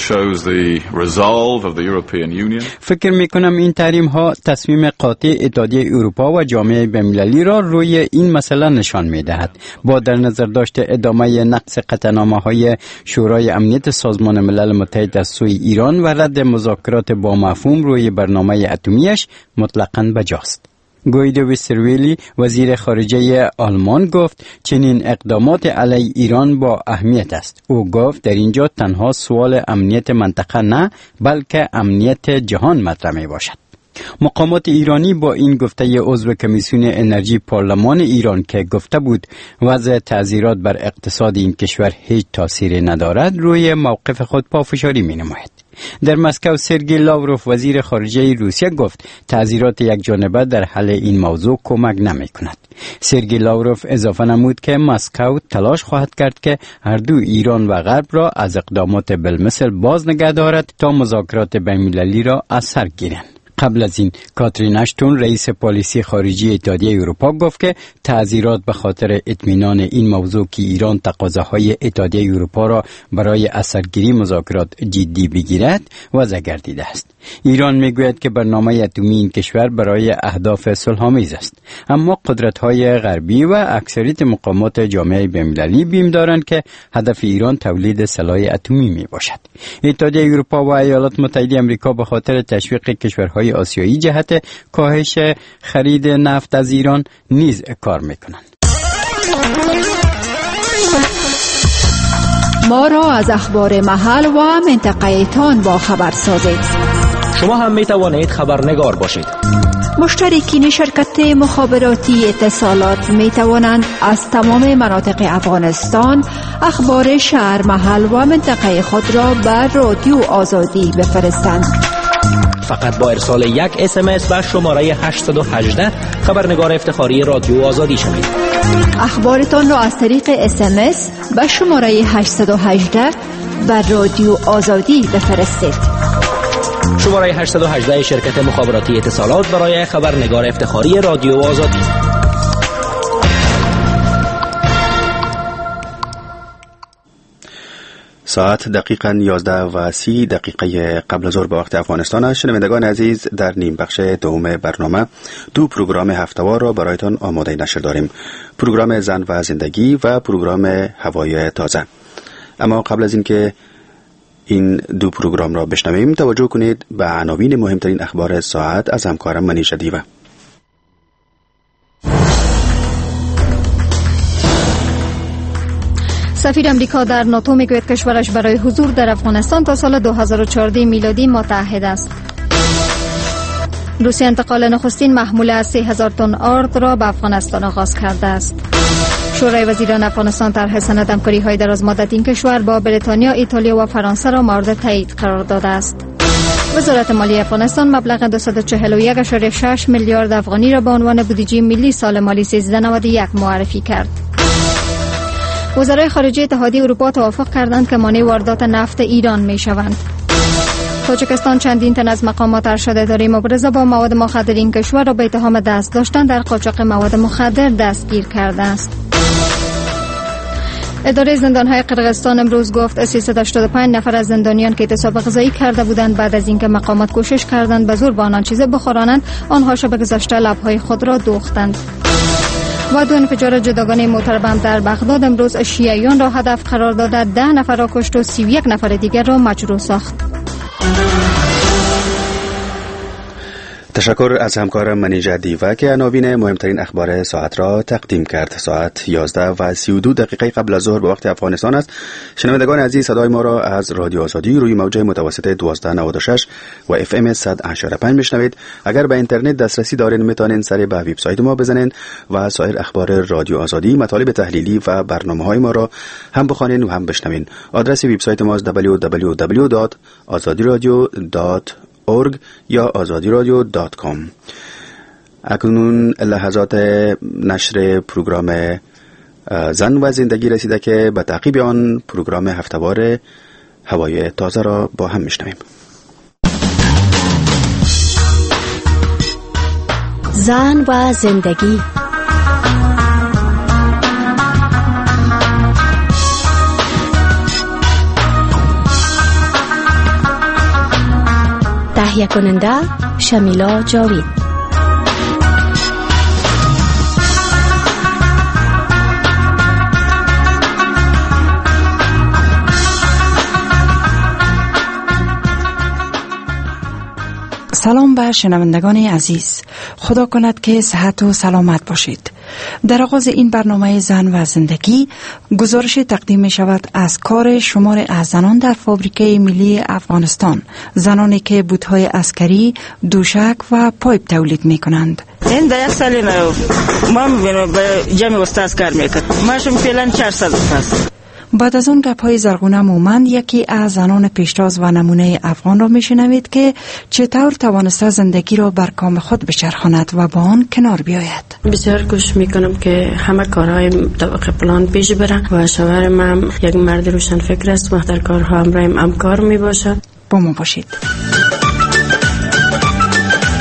فکر می کنم این تحریم ها تصمیم قاطع اتحادیه اروپا و جامعه بین‌المللی را روی این مسئله نشان می دهد. با در نظر داشت ادامه نقض قطعنامه های شورای امنیت سازمان ملل متحد از سوی ایران و رد مذاکرات با مفهوم روی برنامه اتمیش مطلقاً بجاست. گویدو وسترویلی وزیر خارجه آلمان گفت چنین اقدامات علیه ایران با اهمیت است. او گفت در اینجا تنها سوال امنیت منطقه نه بلکه امنیت جهان مطرح می باشد. مقامات ایرانی با این گفته عضو کمیسیون انرژی پارلمان ایران که گفته بود وضع تعزیرات بر اقتصاد این کشور هیچ تأثیری ندارد روی موقف خود پافشاری می نماید. در مسکو سرگئی لاوروف وزیر خارجه روسیه گفت تعزیرات یک جانبه در حل این موضوع کمک نمی کند. سرگئی لاوروف اضافه نمود که مسکو تلاش خواهد کرد که هر دو ایران و غرب را از اقدامات بالمثل باز نگه دارد تا مذاکرات بین‌المللی را از سر گیرند. قبل از این کاترین اشتون رئیس پالیسی خارجی اتحادیه اروپا گفت که تعذیرات به خاطر اطمینان این موضوع که ایران تقاضاهای اتحادیه اروپا را برای اثرگیری مذاکرات جدی بگیرد وضع گردیده است. ایران میگوید که برنامه اتمی این کشور برای اهداف صلح‌آمیز است، اما قدرت‌های غربی و اکثریت مقامات جامعه بین‌المللی بیم دارند که هدف ایران تولید سلاح اتمی میباشد. اتحادیه اروپا و ایالات متحده آمریکا به خاطر تشویق کشورهای آسیایی جهت کاهش خرید نفت از ایران نیز کار میکنند. ما را از اخبار محل و منطقه تان با خبر سازید. شما هم می توانید خبرنگار باشید. مشترکین شرکت مخابراتی اتصالات می توانند از تمام مناطق افغانستان اخبار شهر، محل و منطقه خود را بر رادیو آزادی بفرستند. فقط با ارسال یک SMS به شماره 818 خبرنگار افتخاری رادیو آزادی شوید. اخبارتان را از طریق SMS به شماره 818 بر رادیو آزادی بفرستید. شماره 818 شرکت مخابراتی اتصالات برای خبرنگار افتخاری رادیو آزادی. ساعت دقیقاً 11:30 قبل از ظهر به وقت افغانستان است. شنوندگان عزیز، در نیم بخش دوم برنامه دو پروگرام هفته‌وار را برایتان آماده نشر داریم: پروگرام زن و زندگی و پروگرام هوای تازه. اما قبل از اینکه این دو پروگرام را بشنویم، توجه کنید به عناوین مهمترین اخبار ساعت از همکارم منیژه دیوه. سفیر امریکا در ناتو میگوید کشورش برای حضور در افغانستان تا سال 2014 میلادی متعهد است. روسیه انتقال نخستین محموله از 3000 تن آرد را به افغانستان آغاز کرده است. شورای وزیران افغانستان طرح سند همکاری‌های درازمدت این کشور با بریتانیا، ایتالیا و فرانسه را مورد تایید قرار داده است. وزارت مالی افغانستان مبلغ 241.6 میلیارد افغانی را به عنوان بودجه ملی سال مالی 1391 معرفی کرد. وزرای خارجه اتحادیه اروپا توافق کردند که مانع واردات نفت ایران می‌شوند. تاجیکستان چندین تن از مقامات ارشد اداره مبارزه با مواد مخدر این کشور را به اتهام دست داشتن در قاچاق مواد مخدر دستگیر کرده است. اداره زندان‌های قرقیزستان امروز گفت 385 نفر از زندانیان که اعتصاب غذایی کرده بودند بعد از اینکه مقامات کوشش کردند به زور به آنان چیز بخورانند، آنها شب گذشته لب‌های خود را دوختند. و دو انفجار جداگانه موتر بم در بغداد امروز شیعیان را هدف قرار داده 10 نفر را کشت و 31 نفر دیگر را مجروح ساخت. تشکر از همکارم منیژه دیوه که عناوین مهمترین اخبار ساعت را تقدیم کرد. ساعت 11:32 قبل از ظهر به وقت افغانستان است. شنوندگان عزیز، صدای ما را از رادیو آزادی روی موج متوسط 1296 و FM 100.5 میشنوید. اگر به اینترنت دسترسی دارین میتونین سر به وبسایت ما بزنین و سایر اخبار رادیو آزادی، مطالب تحلیلی و برنامه‌های ما را هم بخوانین و هم بشنوین. آدرس وبسایت ما www.azadiradio.org یا azadiradio.com. اکنون لحظات نشر پروگرام زن و زندگی رسیده که به تعقیب آن پروگرام هفته‌وار هوای تازه را با هم میشنویم. زن و زندگی. تهیه کننده شمیلا جاوید. سلام به شنوندگان عزیز، خدا کند که صحت و سلامت باشید. در آغاز این برنامه زن و زندگی گزارش تقدیم می شود از کار شمار از زنان در فابریکه ملی افغانستان، زنانی که بوت‌های عسکری، دوشک و پایپ تولید می کنند. این در یک سال ما به جمع استاذ کار میکرد. ما شم فعلا 4 سال است. بعد از اون گپ‌های زرغونه مومند یکی از زنان پیشتاز و نمونه افغان را میشنوید که چطور توانسته زندگی را بر کام خود بچرخاند و با آن کنار بیاید. بسیار کوشش میکنم که همه کارهای طبق پلان پیش بره و شوهرم هم یک مرد روشن فکر است و در کارها همراهم همکار میباشد. با ما باشید.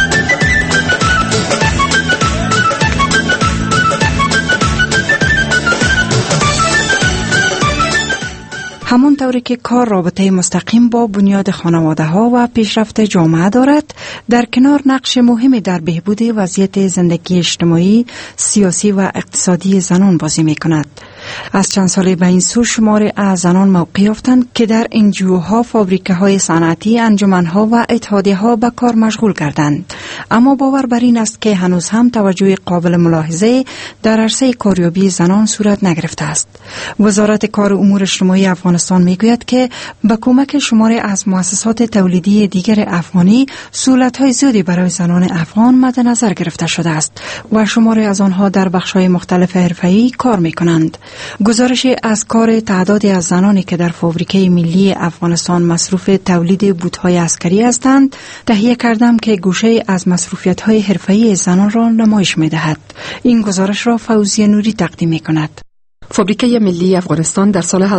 همطوری که کار رابطه مستقیم با بنیاد خانواده ها و پیشرفت جامعه دارد، در کنار نقش مهمی در بهبود وضعیت زندگی اجتماعی، سیاسی و اقتصادی زنان بازی می کند. از چند سال به این سو شماری از زنان موقع یافتند که در انجیوها، فابریکه‌های صنعتی، انجمن‌ها و اتحادیه‌ها به کار مشغول گردند. اما باور بر این است که هنوز هم توجه قابل ملاحظه در عرصه کاریابی زنان صورت نگرفته است. وزارت کار و امور اجتماعی افغانستان میگوید که با کمک شماری از مؤسسات تولیدی دیگر افغانی، سهولت‌های زیادی برای زنان افغان مد نظر گرفته شده است و شماری از آنها در بخش‌های مختلف حرفه‌ای کار می‌کنند. گزارش از کار تعدادی از زنانی که در فابریکه ملی افغانستان مصروف تولید بوت‌های عسکری هستند تهیه کردم که گوشه از مصروفیت‌های حرفه‌ای زنان را نمایش می‌دهد. این گزارش را فوزیه نوری تقدیم می‌کند. فابریکه ملی افغانستان در سال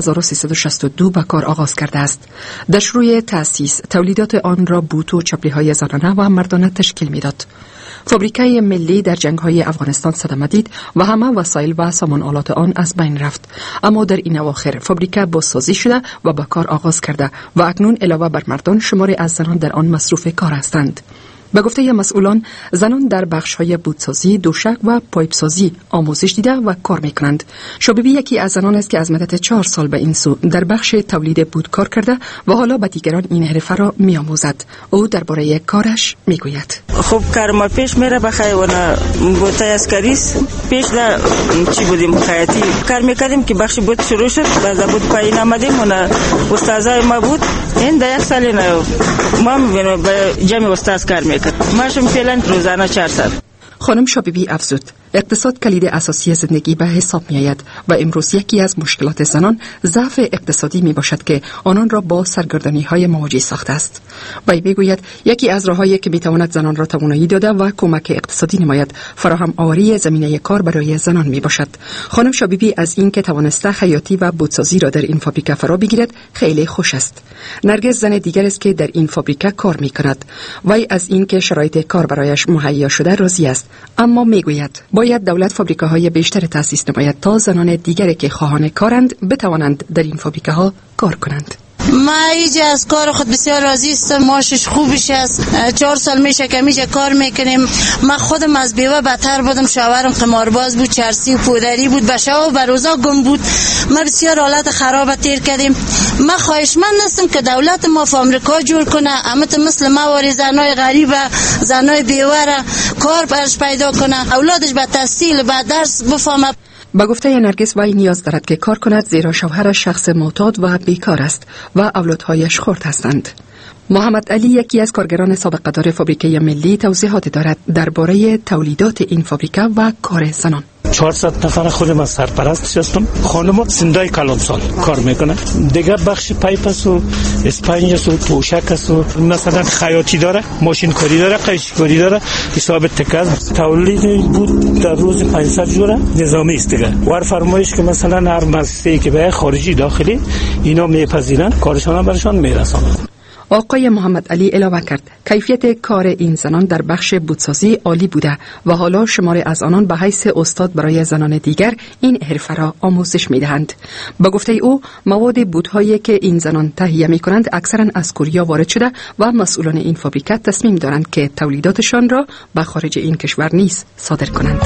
1362 به کار آغاز کرده است. در شروع تأسیس تولیدات آن را بوت و چپلی‌های زنانه و مردانه تشکیل می‌داد. فابریکه ملی در جنگ‌های افغانستان صدمه دید و همه وسایل و سامان آلات آن از بین رفت. اما در این اواخر فابریکه بازسازی شده و به کار آغاز کرده و اکنون علاوه بر مردان شماری از زنان در آن مصروف کار هستند. به گفته مسئولان، زنان در بخش‌های بوتسازی، دوشک و پایپسازی آموزش دیده و کار می‌کنند. شبیبی یکی از زنان است که از مدت 4 سال به این سو در بخش تولید بوت کار کرده و حالا به دیگران این حرفه را می‌آموزد. او درباره کارش می‌گوید: خب کار ما پیش میره بخیر و نه بوتای عسکری پیش در چی بودیم خیاطی کار می‌کردیم که بخش بوت شروع شد، بعد بوت پایین آمدیم و نه استادای ما بود. این در یک سال نه ما به جمع استاد کار می‌کردیم. ماشم فعلا روزانه 4 ساعت. خانم شابیبی افزود: اقتصاد کلید اساسی زندگی به حساب می آید و امروز یکی از مشکلات زنان ضعف اقتصادی می باشد که آنان را با سرگردانی های مواجه ساخته است. وی میگوید یکی از راههایی که می تواند زنان را توانایی داده و کمک اقتصادی نماید فراهم آوری زمینه کار برای زنان می باشد. خانم شابیبی از این که توانسته خیاطی و بوتسازی را در این فابریکه فرا بگیرد خیلی خوش است. نرگس زن دیگر است که در این فابریکه کار می کند. وی از این که شرایط کار برایش مهیا شده راضی است، اما میگوید باید دولت فابریکه‌های بیشتر تأسیس نماید تا زنان دیگری که خواهان کارند بتوانند در این فابریکه‌ها کار کنند. ما اینجا از کار خود بسیار راضی هستم. ماشش خوبش است. 4 سال میشه که اینجا کار میکنیم. من خودم از بیوه بدتر بودم. شوهرم قمارباز بود، چرسی و پودری بود، به شب و به روزا گم بود. ما بسیار حالت خراب تیر کردیم. من خواهشمند هستم که دولت ما فابریکا جور کنه، اما مثل ما واری زنای غریب، زنای بیوه را کار برش پیدا کنه، اولادش به تحصیل به درس بفهمه. با گفته نرگس وی نیاز دارد که کار کند زیرا شوهرش شخص معتاد و بیکار است و اولادهایش خرد هستند. محمد علی یکی از کارگران سابقه دار فابریکه ملی توضیحات دارد درباره تولیدات این فابریکه و کار زنان. 400 نفر خودم از سرپرست هستم. خانم سندای کلانسال کار میکنه. دیگه بخش پایپ است و اسپنج است و توشک است و مثلا خیاطی داره، ماشین کاری داره، قش کاری داره، حساب تکاز. تولید بود در روز 500 جوره نظامی است دیگه. ور فرمایش که مثلا هر مؤسسه‌ای که به خارجی داخلی اینا میپذیرن، کارشان برشان میرسانند. آقای محمد علی علاوه کرد کیفیت کار این زنان در بخش بوتسازی عالی بوده و حالا شماری از آنان به حیث استاد برای زنان دیگر این حرفه را آموزش می‌دهند. با گفته او مواد بوت‌هایی که این زنان تهیه می‌کنند اکثرا از کره وارد شده و مسئولان این فابریکه تصمیم دارند که تولیداتشان را به خارج این کشور نیز صادر کنند.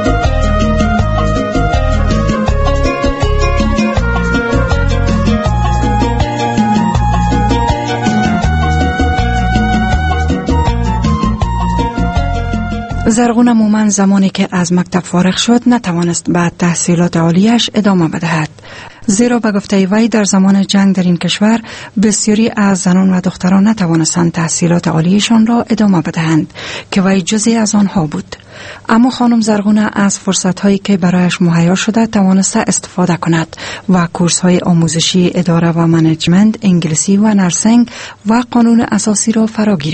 زرغون مومن زمانی که از مکتب فارغ شد نتوانست بعد تحصیلات عالیش ادامه بدهد، زیرا به گفته وی در زمان جنگ در این کشور بسیاری از زنان و دختران نتوانستند تحصیلات عالیشان را ادامه بدهند که وی جزئی از آنها بود. اما خانم زرغونه از فرصت‌هایی که برایش مهیا شده توانسته استفاده کند و کورس‌های آموزشی اداره و منیجمنت، انگلیسی و نرسینگ و قانون اساسی را فرا گیرد.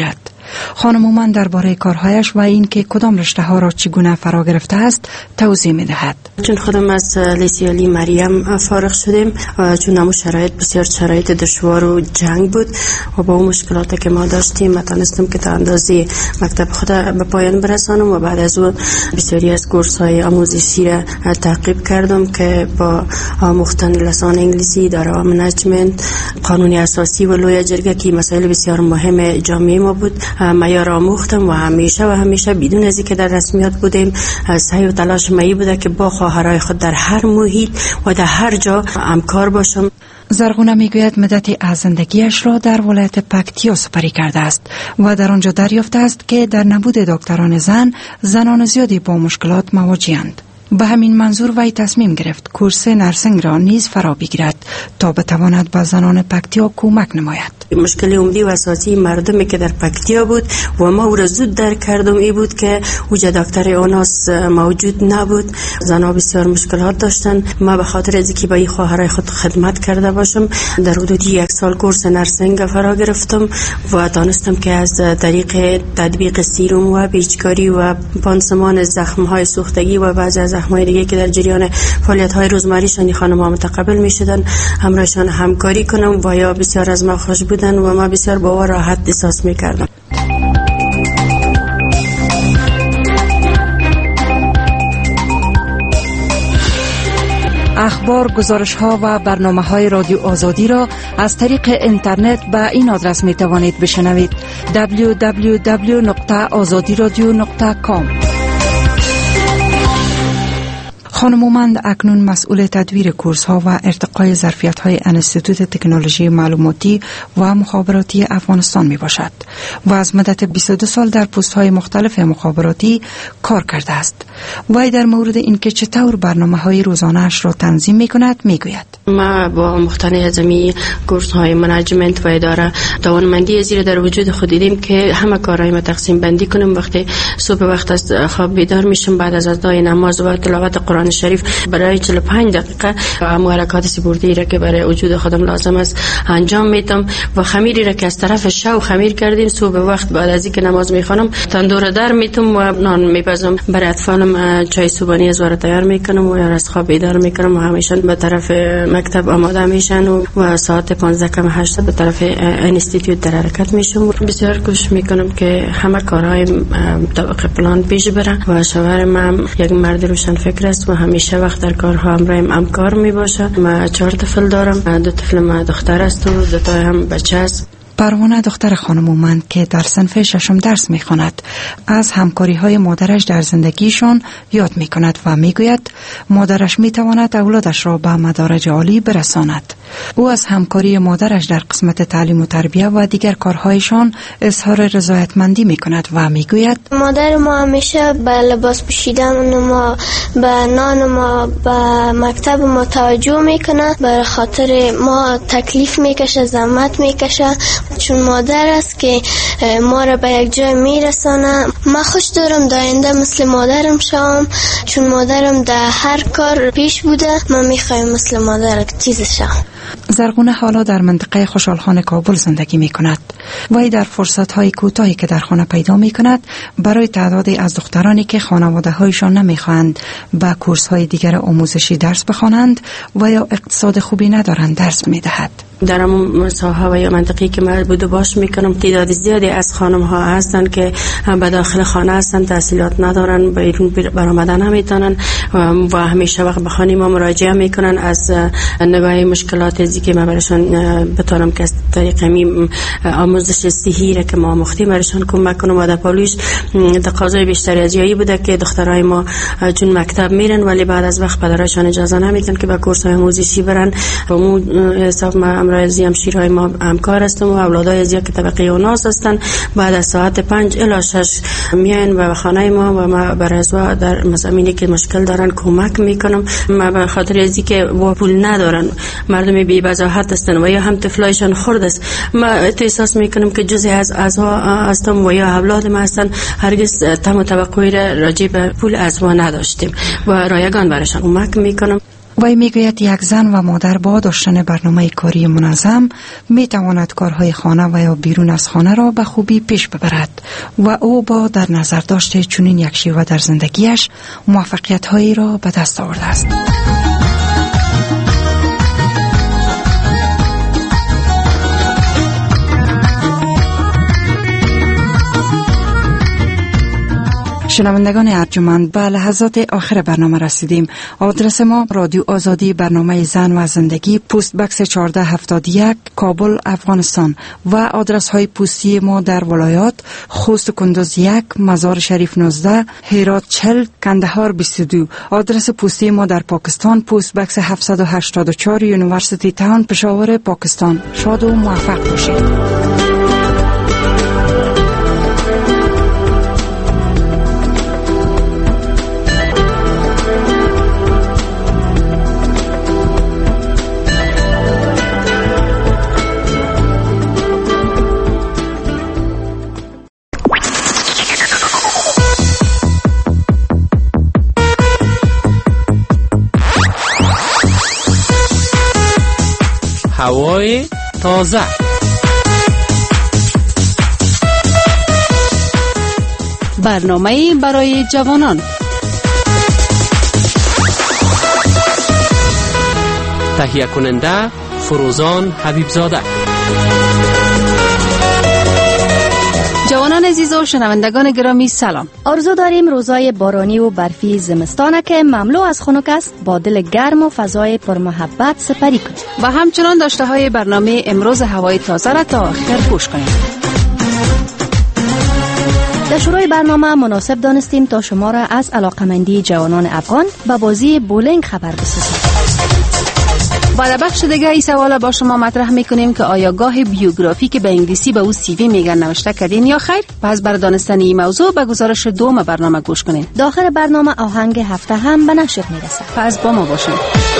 خانم اومن درباره کارهایش و اینکه کدام رشته ها را چگونه فرا گرفته است توضیح می‌دهد. چون خودم از لیسه علی مریم فارغ شدیم و چون همون شرایط بسیار شرایط دشوار و جنگ بود و با اون مشکلاتی که ما داشتیم ما تونستم که تا اندازه مکتب خود به پایان برسانم و بعد از اون بسیاری از کورس‌های آموزشی را تعقیب کردم که با آموختن لسان انگلیسی، اداره و منیجمنت، قانون اساسی و لوی جرگه که مسائل بسیار مهم جامعه ما بود معیار آموختم و همیشه بدون از اینکه در رسمیات بودیم سعی و تلاش می بوده که با خواهرای خود در هر محیط و در هر جا همکار باشم. زرغونه میگوید مدتی از زندگیش را در ولایت پکتیا سپری کرده است و در آنجا دریافته است که در نبود دکتران زنان زیادی با مشکلات مواجه‌اند. به همین منظور وی تصمیم گرفت کورس نرسنگ را نیز فرا بگیرد تا بتواند به زنان پکتیا کمک نماید. مشکل عمدی و اساسی مردمی که در پکتیا بود و ما او را زود درک کردم ای بود که اوجا دکتر اوناس موجود نبود. زنها بسیار مشکلات داشتن. ما به خاطر از اینکه با این خواهرای خود خدمت کرده باشم در حدود 1 سال کورس نرسنگ فرا گرفتم و دانستم که از طریق تطبیق سیروم و پیچکاری و پانسمان زخم‌های سوختگی و بعضی از زخم‌های دیگه که در جریان فعالیت‌های روزمریشان خانم‌ها متقبل می‌شدن همراهشان همکاری کنم و یا بسیار از ما خوش بودن و ما بسیار با راحت احساس می‌کردم. اخبار، گزارش‌ها و برنامه‌های رادیو آزادی را از طریق اینترنت به این آدرس می‌توانید بشنوید: www.azadiradio.com. خانم اومن اکنون مسئول تدویر کورس ها و ارتقای ظرفیت های انستیتوت تکنولوژی معلوماتی و مخابراتی افغانستان می باشد و از مدت 22 سال در پست های مختلف مخابراتی کار کرده است. وی در مورد اینکه چطور برنامه های روزانه اش را تنظیم می کند می گوید: ما با مختلف زمینی کورس های منیجمنت و اداره توانمندی زیر در وجود خود دیدیم که همه کارهای ما تقسیم بندی کنیم. وقتی صبح وقت از خواب بیدار میشم بعد از ادای نماز و تلاوت قرآن شریف برای 45 دقیقه هم حرکات سپورتی را که برای وجود خودم لازم است انجام میدم و خمیری را که از طرف شو خمیر کردیم صبح وقت بعد از اینکه نماز میخوانم تندور در میتم و نان میپزم. برای اطفالم چای صبحانه از وارد تیار میکنم و از خواب بیدار میکنم و همیشه به طرف مکتب آماده میشن و ساعت 15 کم 8 به طرف انستیتوت در حرکت میشم. بسیار کوشش میکنم که همه کارهای طبق پلان پیش بره و شوهر من یک مرد روشن فکر است و همیشه وقت در کارها همراهم همکار می باشه. من 4 طفل دارم. 2 طفل من دختر است و 2 تا هم بچه است. پروانه دختر خانم اومن که در صنف 6 درس می خواند از همکاری های مادرش در زندگیشان یاد می کند و می گوید مادرش می تواند اولادش را به مدارج عالی برساند. او از همکاری مادرش در قسمت تعلیم و تربیت و دیگر کارهایشان اظهار رضایتمندی می کند و می گوید مادر ما همیشه به لباس پوشیدن ما، به نان ما، به مکتب ما توجه می کند. برای خاطر ما تکلیف می کشه، زحمت می کشه، چون مادر است که ما را به یک جای میرسانه. من خوش دارم داینده مثل مادرم شوم، چون مادرم در هر کار پیش بوده. من میخوایم مثل مادر چیز شوم. زرغونه حالا در منطقه خوشحالخانه کابل زندگی می کند. وی در فرصت‌های کوتاهی که در خانه پیدا می کند برای تعدادی از دخترانی که خانواده هایشان نمی خواهند به کورس‌های دیگر آموزشی درس بخوانند و یا اقتصاد خوبی ندارند درس می دهد. در همون ساحه و یا منطقی که من بود و باش میکنم تعداد زیادی از خانم ها هستن که به داخل خانه هستن، تحصیلات ندارن، بیرون برآمدن نمیتونن و همیشه وقت به خانه ما مراجعه میکنن از نگاه مشکلات ازی که ما برشان بتونم که از طریق آموزش صحی را که ما مختیم برشان کمک کنم و در پالوش تقاضای بیشتری از یایی بوده که دخترای ما چون مکتب میرن ولی بعد از وقت پدرشان اجازه نمیدن که به کورس های آموزشی برن. و مو حساب ما امروزی همشیرهای ما همکار هستم و اولادای از یک طبقه اوناس هستن. بعد از ساعت 5 الی 6 میان و خانه ما و ما برای ازوا در مزامینی که مشکل دارن کمک میکنم. ما به خاطر ازی که و پول ندارن، مردم بی وضاحت هستن و یا هم طفلایشان خرد است، ما احساس میکنم که جزء از هستم و یا اولاد ما هستن. هرگز تم توقعی را راجع به پول ازوا نداشتیم و رایگان برایشان کمک میکنم. وی میگوید یک زن و مادر با داشتن برنامه کاری منظم می تواند کارهای خانه و یا بیرون از خانه را به خوبی پیش ببرد و او با در نظر داشته چنین یک شیوه در زندگیش موفقیت هایی را به دست آورده است. شنوندگان ارجمند، به لحظات آخر برنامه رسیدیم. آدرس ما رادیو آزادی، برنامه زن و زندگی، پست بکس 1471 کابل افغانستان و آدرس های پستی ما در ولایات: خوست کندوز 1، مزار شریف 19، هرات 40، کندهار 22. آدرس پستی ما در پاکستان: پست بکس 784 یونیورسیتی تاون، پشاور پاکستان. شاد و موفق باشید. هوای تازه، برنامه برای جوانان، تهیه کننده فروزان حبیبزاده. جوانان عزیز و شنوندگان گرامی سلام. آرزو داریم روزای بارانی و برفی زمستانه که مملو از خنک است با دل گرم و فضای پرمحبت سپری کنیم و همچنان داشته های برنامه امروز هوای تازه را تا آخر گوش کنیم. در شروع برنامه مناسب دانستیم تا شما را از علاقمندی جوانان افغان به بازی بولینگ خبر بسازیم. و در بخش دیگه این سوال با شما مطرح میکنیم که آیا گاه بیوگرافی که به انگلیسی به او سی وی میگن نوشته کردین یا خیر؟ پس برای دانستن این موضوع به گزارش دوم برنامه گوش کنین. داخل برنامه آهنگ هفته هم به نشر میرسه. پس با ما باشین.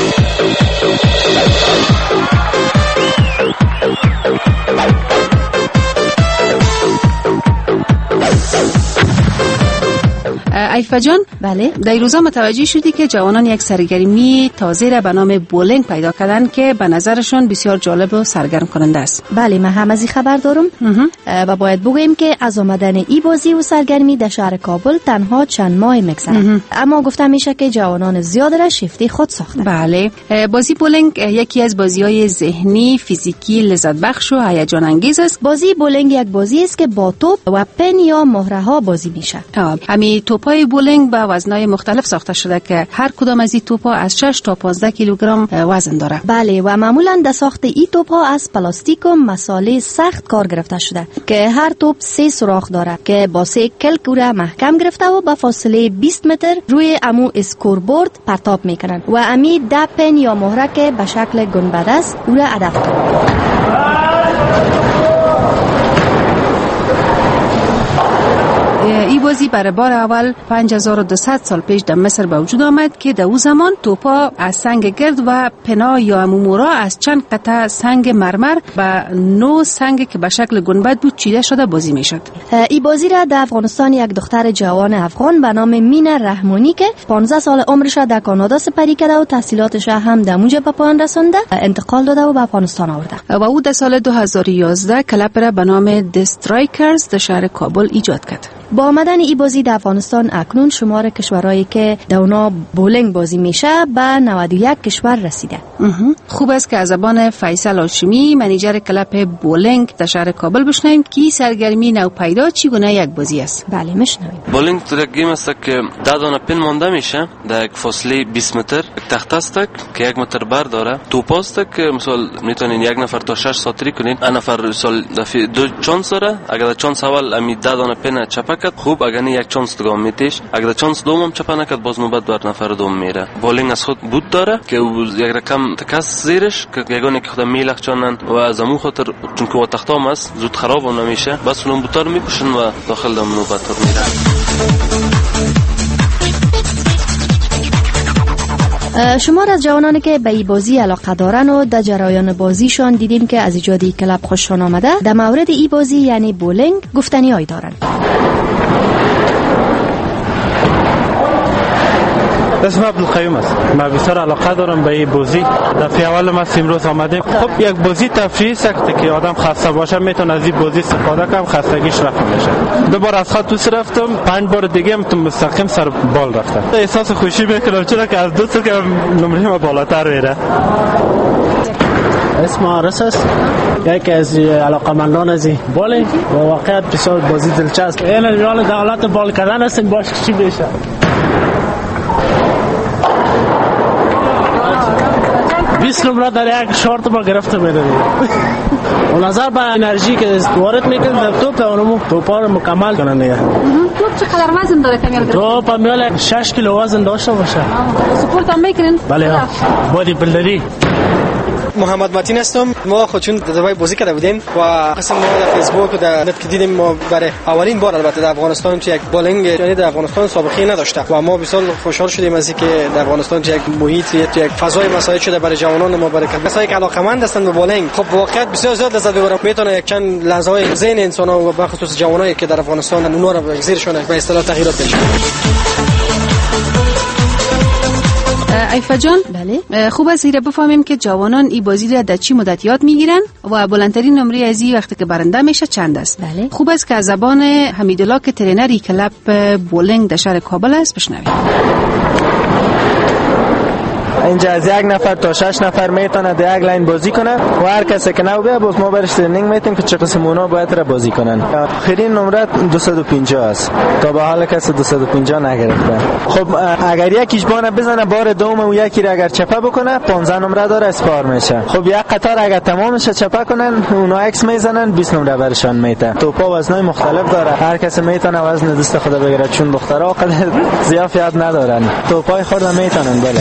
عیفه جان، بله، در روزا متوجه شدی که جوانان یک سرگرمی تازه را به نام بولینگ پیدا کردن که به نظرشون بسیار جالب و سرگرم کننده است. بله، من هم از این خبر دارم و باید بگویم که از آمدن ای بازی و سرگرمی در شهر کابل تنها چند ماه میگذره، اما گفتم میشه که جوانان زیاد را شیفته خود ساختن. بله، بازی بولینگ یکی از بازی‌های ذهنی، فیزیکی، لذت بخش و هیجان انگیز است. بازی بولینگ یک بازی است که با توپ و پن یا مهره ها بازی میشه. همین توپ‌های بولینگ با وزن‌های مختلف ساخته شده که هر کدام از این توپ‌ها از 6 تا 15 کیلوگرم وزن داره. بله، و معمولاً در ساخت این توپ‌ها از پلاستیک و مساله سخت کار گرفته شده که هر توپ 3 سوراخ داره که با 3 کلک او را محکم گرفته و به فاصله 20 متر روی امو اسکوربورد پرتاب میکنن و امی 10 پن یا مهره که به شکل گنبد است او را هدف کنند. این بازی برای بار اول 5200 سال پیش در مصر به وجود آمد که در او زمان توپا از سنگ گرد و پنا یا امومورا از چند قطعه سنگ مرمر و نوع سنگ که به شکل گنبد بود چیده شده بازی می شد. این بازی را در افغانستان یک دختر جوان افغان به نام مینا رحمانی که 15 سال عمرش در کانادا سپری کرده و تحصیلاتش هم در اونجا به پایان رسانده انتقال داده و به افغانستان آورده و او در سال 2011 کلپ را به نام دسترایکرز در شهر کابل ایجاد کرد. با آمدن این بازی در افغانستان اکنون شمار کشورهایی که در اونا بولینگ بازی میشه به 91 کشور رسیده. خوب است که از زبان فیصل هاشمی، منیجر کلپ بولینگ در شهر کابل بشنویم که این سرگرمی نوپیدا چگونه یک بازی است. بله، میشنویم. بولینگ یک گیم است که 10 دانه پن مانده میشه در یک فاصله 20 متر. یک تخته است که 1 متر بر داره. توپ است که مثلا میتونین یک نفر تا 6 ساتری کنین. ان نفر مثلا دو چانس داره. اگر چانس اول امی 10 دانه پن چپک خوب، اگر نه یک چانس دوم میتیش، اگر چانس دوم چپا نکرد باز نوبت بر نفر دوم میره. بولینگ از خود بود داره که یک رقم تکس زیرش که یگانه که خود میلخ چانن و از امون خاطر چون که تختام است زود خراب نمیشه، بس اون بوتار میپوشن و داخل دم نوبت میره. شمار از جوانانی که به این بازی علاقه دارن و در جریان بازیشان دیدیم که از ایجاد کلب خوششان آمده. در مورد این بازی یعنی بولینگ گفتنی‌هایی دارن. اسم عبدالقیوم است. من بسیار علاقه دارم به این بازی. دفعه اول ما امروز آمدیم. خب یک بازی تفریحی است که آدم خسته باشه میتونه از این بازی استفاده کنه، خستگیش رفع میشه. دوباره از خط توس رفتم، 5 بار دیگه مستقیم سر بال رفتم. احساس خوشی میکنم چرا که از دوست که نمره ما بالاتر میره. اسم عارس است، یکی از علاقمندان از بالینگ و واقعیت بسیار بازی دلچسب. این رال دولت بال کردن است، باش چی بشه. بیست نمره در یک شارت ما گرفته میدونی. و نظر به انرژی که وارد میکنه در توپ اونمو توپا رو مکمل کنن دیگه. توپ چقدر وزن داره کمیل؟ توپ میال 6 کیلو وزن داشته باشه. سپورت هم میکنین؟ بله ها. بادی بلدری. محمد متین هستم. ما خودشون دبی بازی کرده بودیم و اصلا ما در فیسبوک و در نت دیدیم ما برای اولین بار البته در افغانستان تو یک بالینگ یعنی در افغانستان سابقه نداشته و ما بسیار خوشحال شدیم از اینکه در افغانستان تو یک محیط تو یک فضای مساعد شده برای جوانان ما، برای کسایی که علاقه‌مند هستند به بالینگ. خب واقعیت بسیار زیاد لذت ببرم. میتونه یک چند لحظه‌های ذهن انسان‌ها و به خصوص جوانایی که در افغانستان اونها رو زیرشون به اصطلاح تغییرات بده. عیفه جان، بله خوب است ایره بفهمیم که جوانان این بازی را در چی مدت یاد میگیرن و بلندترین نمره از این وقتی که برنده میشه چند است. بله. خوب است که از زبان حمیدالله که ترینری کلب بولینگ در شهر کابل است بشنویم. اینجا از 1 نفر تا 6 نفر میتونه در یک لاین بازی کنه و هر کسی که نو بیاد باز ما برش ترنینگ میتیم که چه قسم اونا باید را بازی کنن. آخرین نمره 250 است. تا به حال کسی 250 نگرفته. خب اگر یکیش بانه بزنه بار دوم و یکی را اگر چپه بکنه 15 نمره داره اسپار میشه. خب یک قطار اگر تمامش چپه کنن اونا عکس میزنن 20 نمره برشان میته. توپا وزنای مختلف داره. هر کسی میتونه وزن دست خود بگیره چون دخترها قدر زیاد یاد ندارن. توپای خود میتونن بله.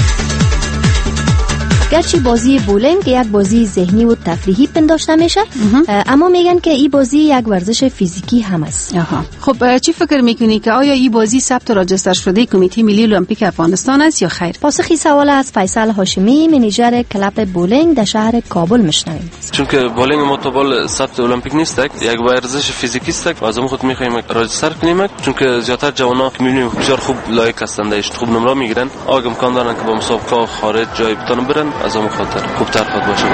گرچه بازی بولینگ یک بازی ذهنی و تفریحی پنداشته میشه اما میگن که این بازی یک ورزش فیزیکی هم است. خب چی فکر میکنی که آیا این بازی ثبت و راجستر شده کمیته ملی المپیک افغانستان است یا خیر؟ پاسخی سوال از فیصل هاشمی منیجر کلب بولینگ در شهر کابل میشنویم. چون که بولینگ متبال ثبت المپیک نیست، یک ورزش فیزیکی است و از خود میخوایم راجستر کنیم چون که زیاتر جوانا که میبینیم بسیار خوب لایق هستند، خوب نمره میگیرن، آگه امکان دارن که با مسابقه خارج جای بتونن برن، از اون خاطر خوبتر خود باشه.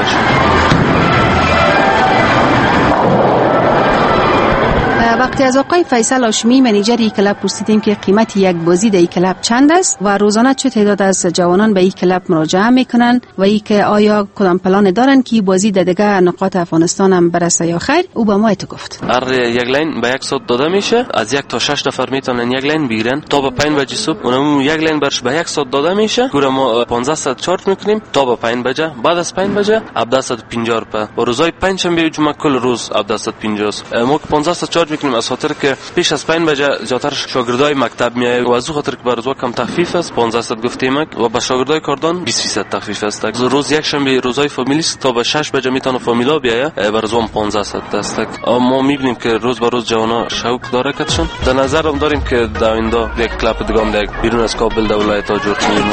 وقتی از آقای فیصل هاشمی منیجر این کلب پرسیدیم که قیمت یک بازی در این کلب چند است و روزانه چه تعداد از جوانان به این کلب مراجعه میکنن و ای که آیا کدام پلان دارن که بازی در دیگه نقاط افغانستان هم برسه یا خیر، او به ما گفت. هر یک لاین به 1 ساعت داده میشه، از 1 تا 6 نفر میتونن یک لاین بگیرن تا به 5 بجه صبح. اونم یک لاین برش به 1 ساعت داده میشه، گوره ما 15 ساعت چارج میکنیم تا به 5 بجه. بعد از 5 بجه 1750 روپیه و روزای پنج شنبه جمعه کل روز 1750 است. ما 15 ساعت چارج میکنیم از خاطر که پیش از 5 بجه زیاتر شاگردای مکتب میای و از خاطر که برای کم تخفیف است 15 درصد گفتیم و با شاگردای کاردان 20% تخفیف است. روز یک شنبه روزای فامیلی تا به 6 بجه میتونه فامیلا بیایه برای 15 درصد است. ما میبینیم که روز به روز جوانا شوق داره کتشون. در نظرم داریم که در آینده یک کلاب دیگه هم بیرون از کابل در ولایت‌ها جور کنیم.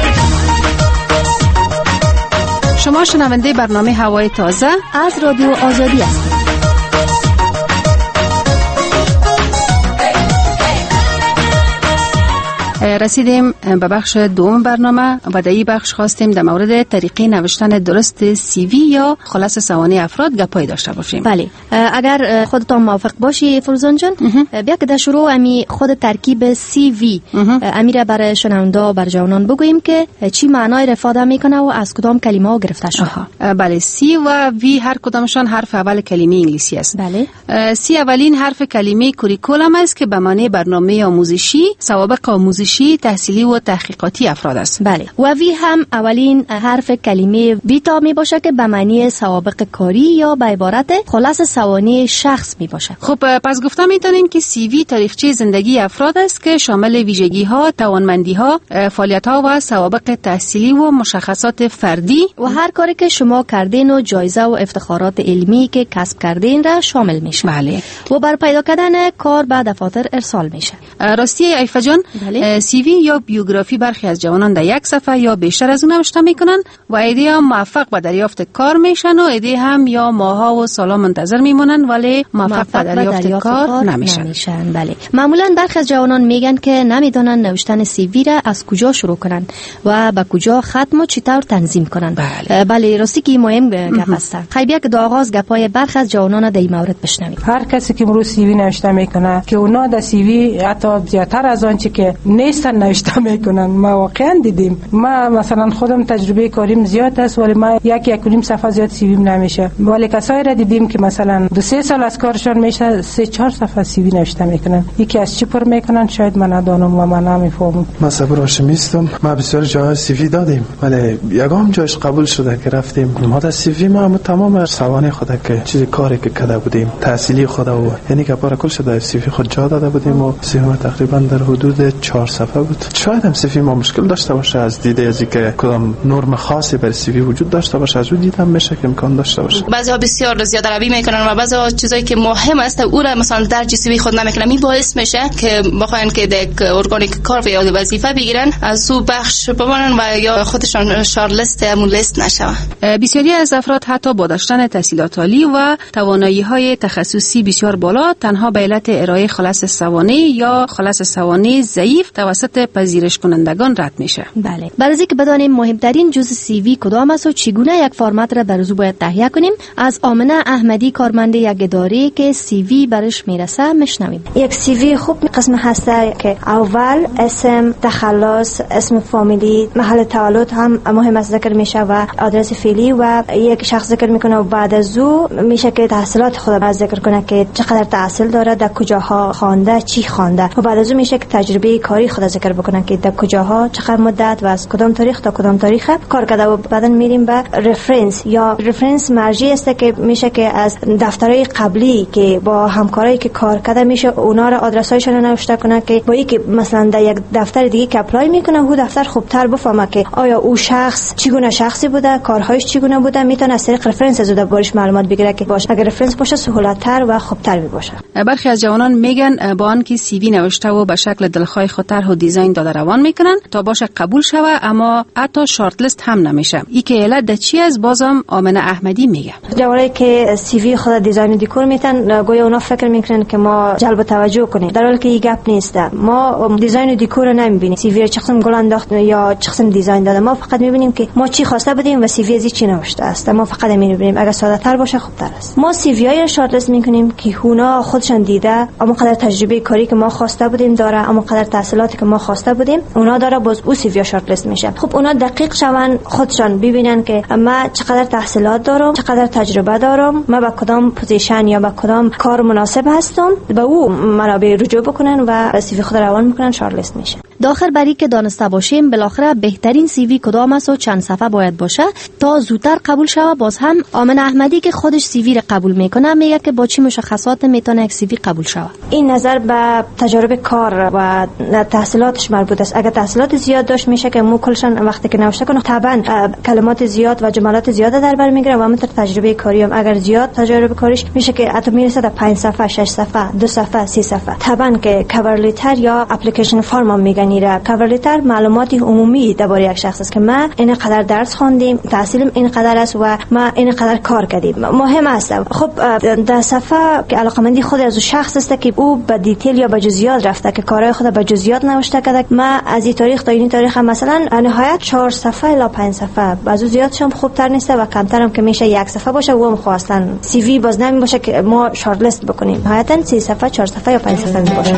شما شنونده برنامه هوای تازه از رادیو آزادی هستید. رسیدیم به بخش دوم برنامه و در این بخش خواستیم در مورد طریقه نوشتن درست سی وی یا خلاصه سوانح افراد گپایی داشته باشیم. بله، اگر خودتان موافق باشی فروزان جان، بیا که در شروع امی خود ترکیب سی وی امیره برای شنونده و بر جوانان بگوییم که چی معنای رفاده میکنه و از کدام کلمه ها گرفته شده. بله، سی و وی هر کدامشان حرف اول کلمه انگلیسی است. بله. سی اولین حرف کلمه کوریکولم است که به معنی برنامه آموزشی، سوابق آموزشی، تحصیلی و تحقیقاتی افراد است. بله. و وی هم اولین حرف کلمه ویتا می باشه که به معنی سوابق کاری یا به عبارت خلاصه سوانح شخص می باشه. خب پس گفته میتونیم که سی وی تاریخچه زندگی افراد است که شامل ویژگی ها، توانمندی ها، فعالیت ها و سوابق تحصیلی و مشخصات فردی و هر کاری که شما کردین و جایزه و افتخارات علمی که کسب کردین را شامل میشه. بله. و بر پیدا کردن کار به دفاتر ارسال میشه. راستی عیفه جان، CV یا بیوگرافی برخی از جوانان در یک صفحه یا بیشتر از اون نوشته میکنن و ایده هم موفق به دریافت کار میشن و ایده هم یا ماها و سالا منتظر میمونن ولی موفق به دریافت کار نمیشن. بله. معمولا برخی از جوانان میگن که نمیدونن نوشتن CV را از کجا شروع کنن و به کجا ختم و چطور تنظیم کنن. بله راستی که مهم گپ است. خیلی که در آغاز گپای برخی از جوانان در این مورد بشنویم. هر کسی که امروز CV نوشته میکنه که اونا در CV حتی زیادتر از آنچه که نیستن نوشته میکنن. ما واقعا دیدیم. ما مثلا خودم تجربه کاریم زیاد است ولی ما یک و نیم صفحه زیاد CV نمیشه. ولی کسایی را دیدیم که مثلا 2-3 سال از کارشون میشه 3-4 صفحه CV نوشته میکنن. یکی از چی پر میکنن شاید من ندانم و من نمیفهمم. من صبر هاشمیستم. ما بسیار جای CV دادیم ولی یگام جاش قبول شده که رفتیم. ما در CV ما تمام سوانح خود که چیزی کاری که کرده بودیم تحصیلی خود و یعنی که برای کل شده CV خود جا داده بودیم و CV ما تقریبا در حدود 4 صفحه بود. شاید هم CV ما مشکل داشته باشه از دیده از اینکه کدام نرم خاصی بر CV وجود داشته باشه از اون دیدم میشه که امکان داشته باشه. بعضیا بسیار زیاده روی میکنن و بعضی چیزایی که مهم است او را مثلا در CV خود نمیکنن. این باعث میشه که بخواین که یک ارگانیک کار یا وظیفه بگیرن از او بخش بمانن و یا خودشان شارلیست همون لیست نشون. بسیاری از افراد حتی با داشتن تحصیلات عالی و توانایی‌های تخصصی بسیار بالا تنها به علت ارائه خلاص سوانح یا خلاص سوانح ضعیف توسط پذیرش کنندگان رد میشه. بله. برای اینکه بدانیم مهمترین جزء CV کدام است و چگونه یک فرمت را برای باید تهیه کنیم از آمنه احمدی کارمند یک اداره که CV برش میرسه میشنویم. یک CV خوب قسم هسته که اول اسم، تخلص، اسم فامیلی، محل تولد هم مهم است ذکر میشه و آدرس فعلی و یک شخص ذکر میکنه و بعد از او میشه که تحصیلات خود را ذکر کنه که چقدر تحصیل داره، در کجاها خوانده، چی خوانده و بعد از او میشه که تجربه کاری خود ذکر بکنه که در کجاها چقدر مدت و از کدام تاریخ تا کدام تاریخ کار کرده و بعدن میریم به رفرنس یا رفرنس مرجع است که میشه که از دفترهای قبلی که با همکارایی که کار کرده میشه اونا را آدرسایشون نوشته کنه که با اینکه مثلا در یک دفتر دیگه که اپلای میکنه او دفتر خوبتر بفهمه که آیا او شخص چگونه شخصی بوده، کارهایش چگونه بوده، میتونه از طریق رفرنس از او بارش معلومات بگیره که باشه اگر رفرنس باشه سهولت‌تر و خوبتر باشه. برخی از جوانان میگن با آنکه CV نوشته و به شکل دلخواه خود طرح و دیزاین داده روان میکنن تا باشه قبول شوه اما حتی شارت لیست هم نمیشه. این که علت چی از بازم آمنه احمدی میگه. جوانایی که CV خود دیزاین و دکور میتن گویا اونا فکر میکنن که ما جلب توجه کنیم در حالی که این گپ نیست. ما دیزاین و دکور رو نمیبینیم. CV چه قسم گل انداخت یا چه قسم دیزاین داده. ما فقط میبینیم که ما چی خواسته بودیم و CV از چی نوشته است. ما فقط میبینیم اگر ساده تر باشه خوبتر است. ما CV های شارت لیست میکنیم که اونا خودشان دیده اما قدر تجربه کاری که ما خواسته بودیم داره اما قدر تحصیلاتی که ما خواسته بودیم اونا داره باز او CV شارت لیست میشه. خب اونا دقیق شون خودشان ببینن که ما چقدر تحصیلات دارم، چقدر تجربه دارم، ما با کدام پوزیشن یا با کدام کار مناسب هستم به او منابع رجوع بکنن و CV خود روان میکنن شارت لیست میشه. داخل برای که دانسته باشیم بالاخره بهترین CV کدام است و چند صفحه باید باشه تا زودتر قبول شوه. باز هم آمن احمدی که خودش CV را قبول میکنه میگه که با چی مشخصات میتونه یک CV قبول شوه. این نظر به تجربه کار و تحصیلاتش مربوط است. اگر تحصیلات زیاد داشت میشه که مو کلشن وقتی که نوشته کنه طبعا کلمات زیاد و جملات زیاد در بر میگیره و مثل تجربه کاری هم اگر زیاد تجربه کاریش میشه که حتی میرسه تا 5 صفحه، 6 صفحه، 2 صفحه، 3 صفحه. طبعا که کاور لتر یا اپلیکیشن فرم هم میگن ایرا. کاور لتر معلومات عمومی درباره یک شخص است که ما اینقدر درس خواندیم، تحصیلم اینقدر است و ما اینقدر کار کردیم. مهم است. خب در صفحه که علاقمندی خود از شخص است که او به دیتیل یا به جزئیات رفته که کارهای خود به جزئیات نوشته کرده. ما از این تاریخ تا این تاریخ مثلا نهایت 4 صفحه الی 5 صفحه، بعضی زیادش هم خوبتر نیست و کمتر هم که میشه 1 صفحه باشه و هم خواستن CV باز نمی باشه که ما شارت لیست بکنیم. نهایتا 3 صفحه، 4 صفحه یا 5 صفحه می باشه.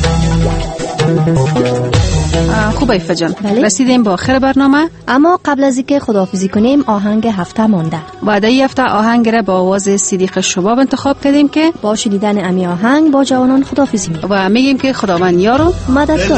خوب ایفا جان، رسیدیم با آخر برنامه، اما قبل از اینکه خداحافظی کنیم آهنگ هفته مانده. بعد این هفته آهنگ را با آواز صدیق شباب انتخاب کردیم که با شنیدن امی آهنگ با جوانان خداحافظی می‌کنیم و میگیم که خداوند یارو مددگار.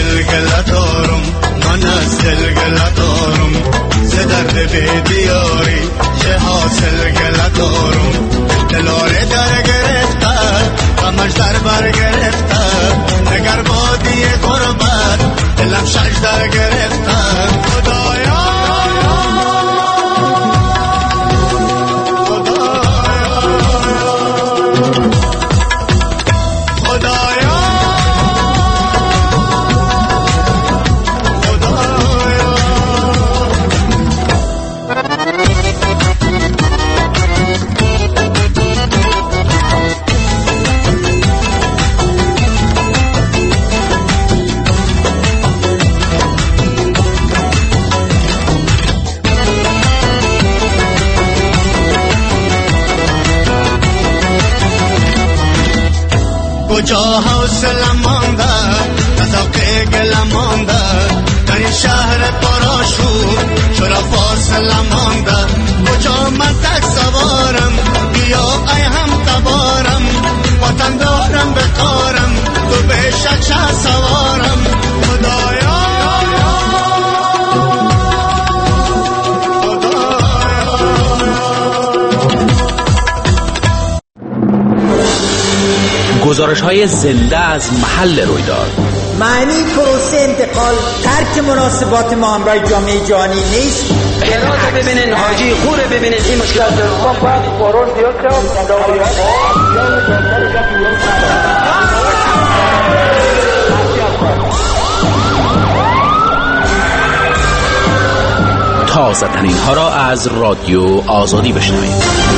من از دلگلتارم زدرد بیدیاری چه حاصل گلتارم دلاره در گرفتن غمش در بر گرفتن نگر بادی قربت دلم شش در گرفتن خدایا کجا حوصله مانده تذاقه گل مانده در این شهر پرآشوب چرا فاصله مانده کجا من تک سوارم بیا ای هم تبارم وطن دارم به کارم تو به شک سوارم خدایا گزارش‌های زنده از محل رویداد. معنی پروسه انتقال ترک مناسبات ما همراه جامعه جهانی نیست. هرات ببینین، حاجی خور ببینین، این مشکلات تازه ترین ها را از رادیو آزادی بشنوید.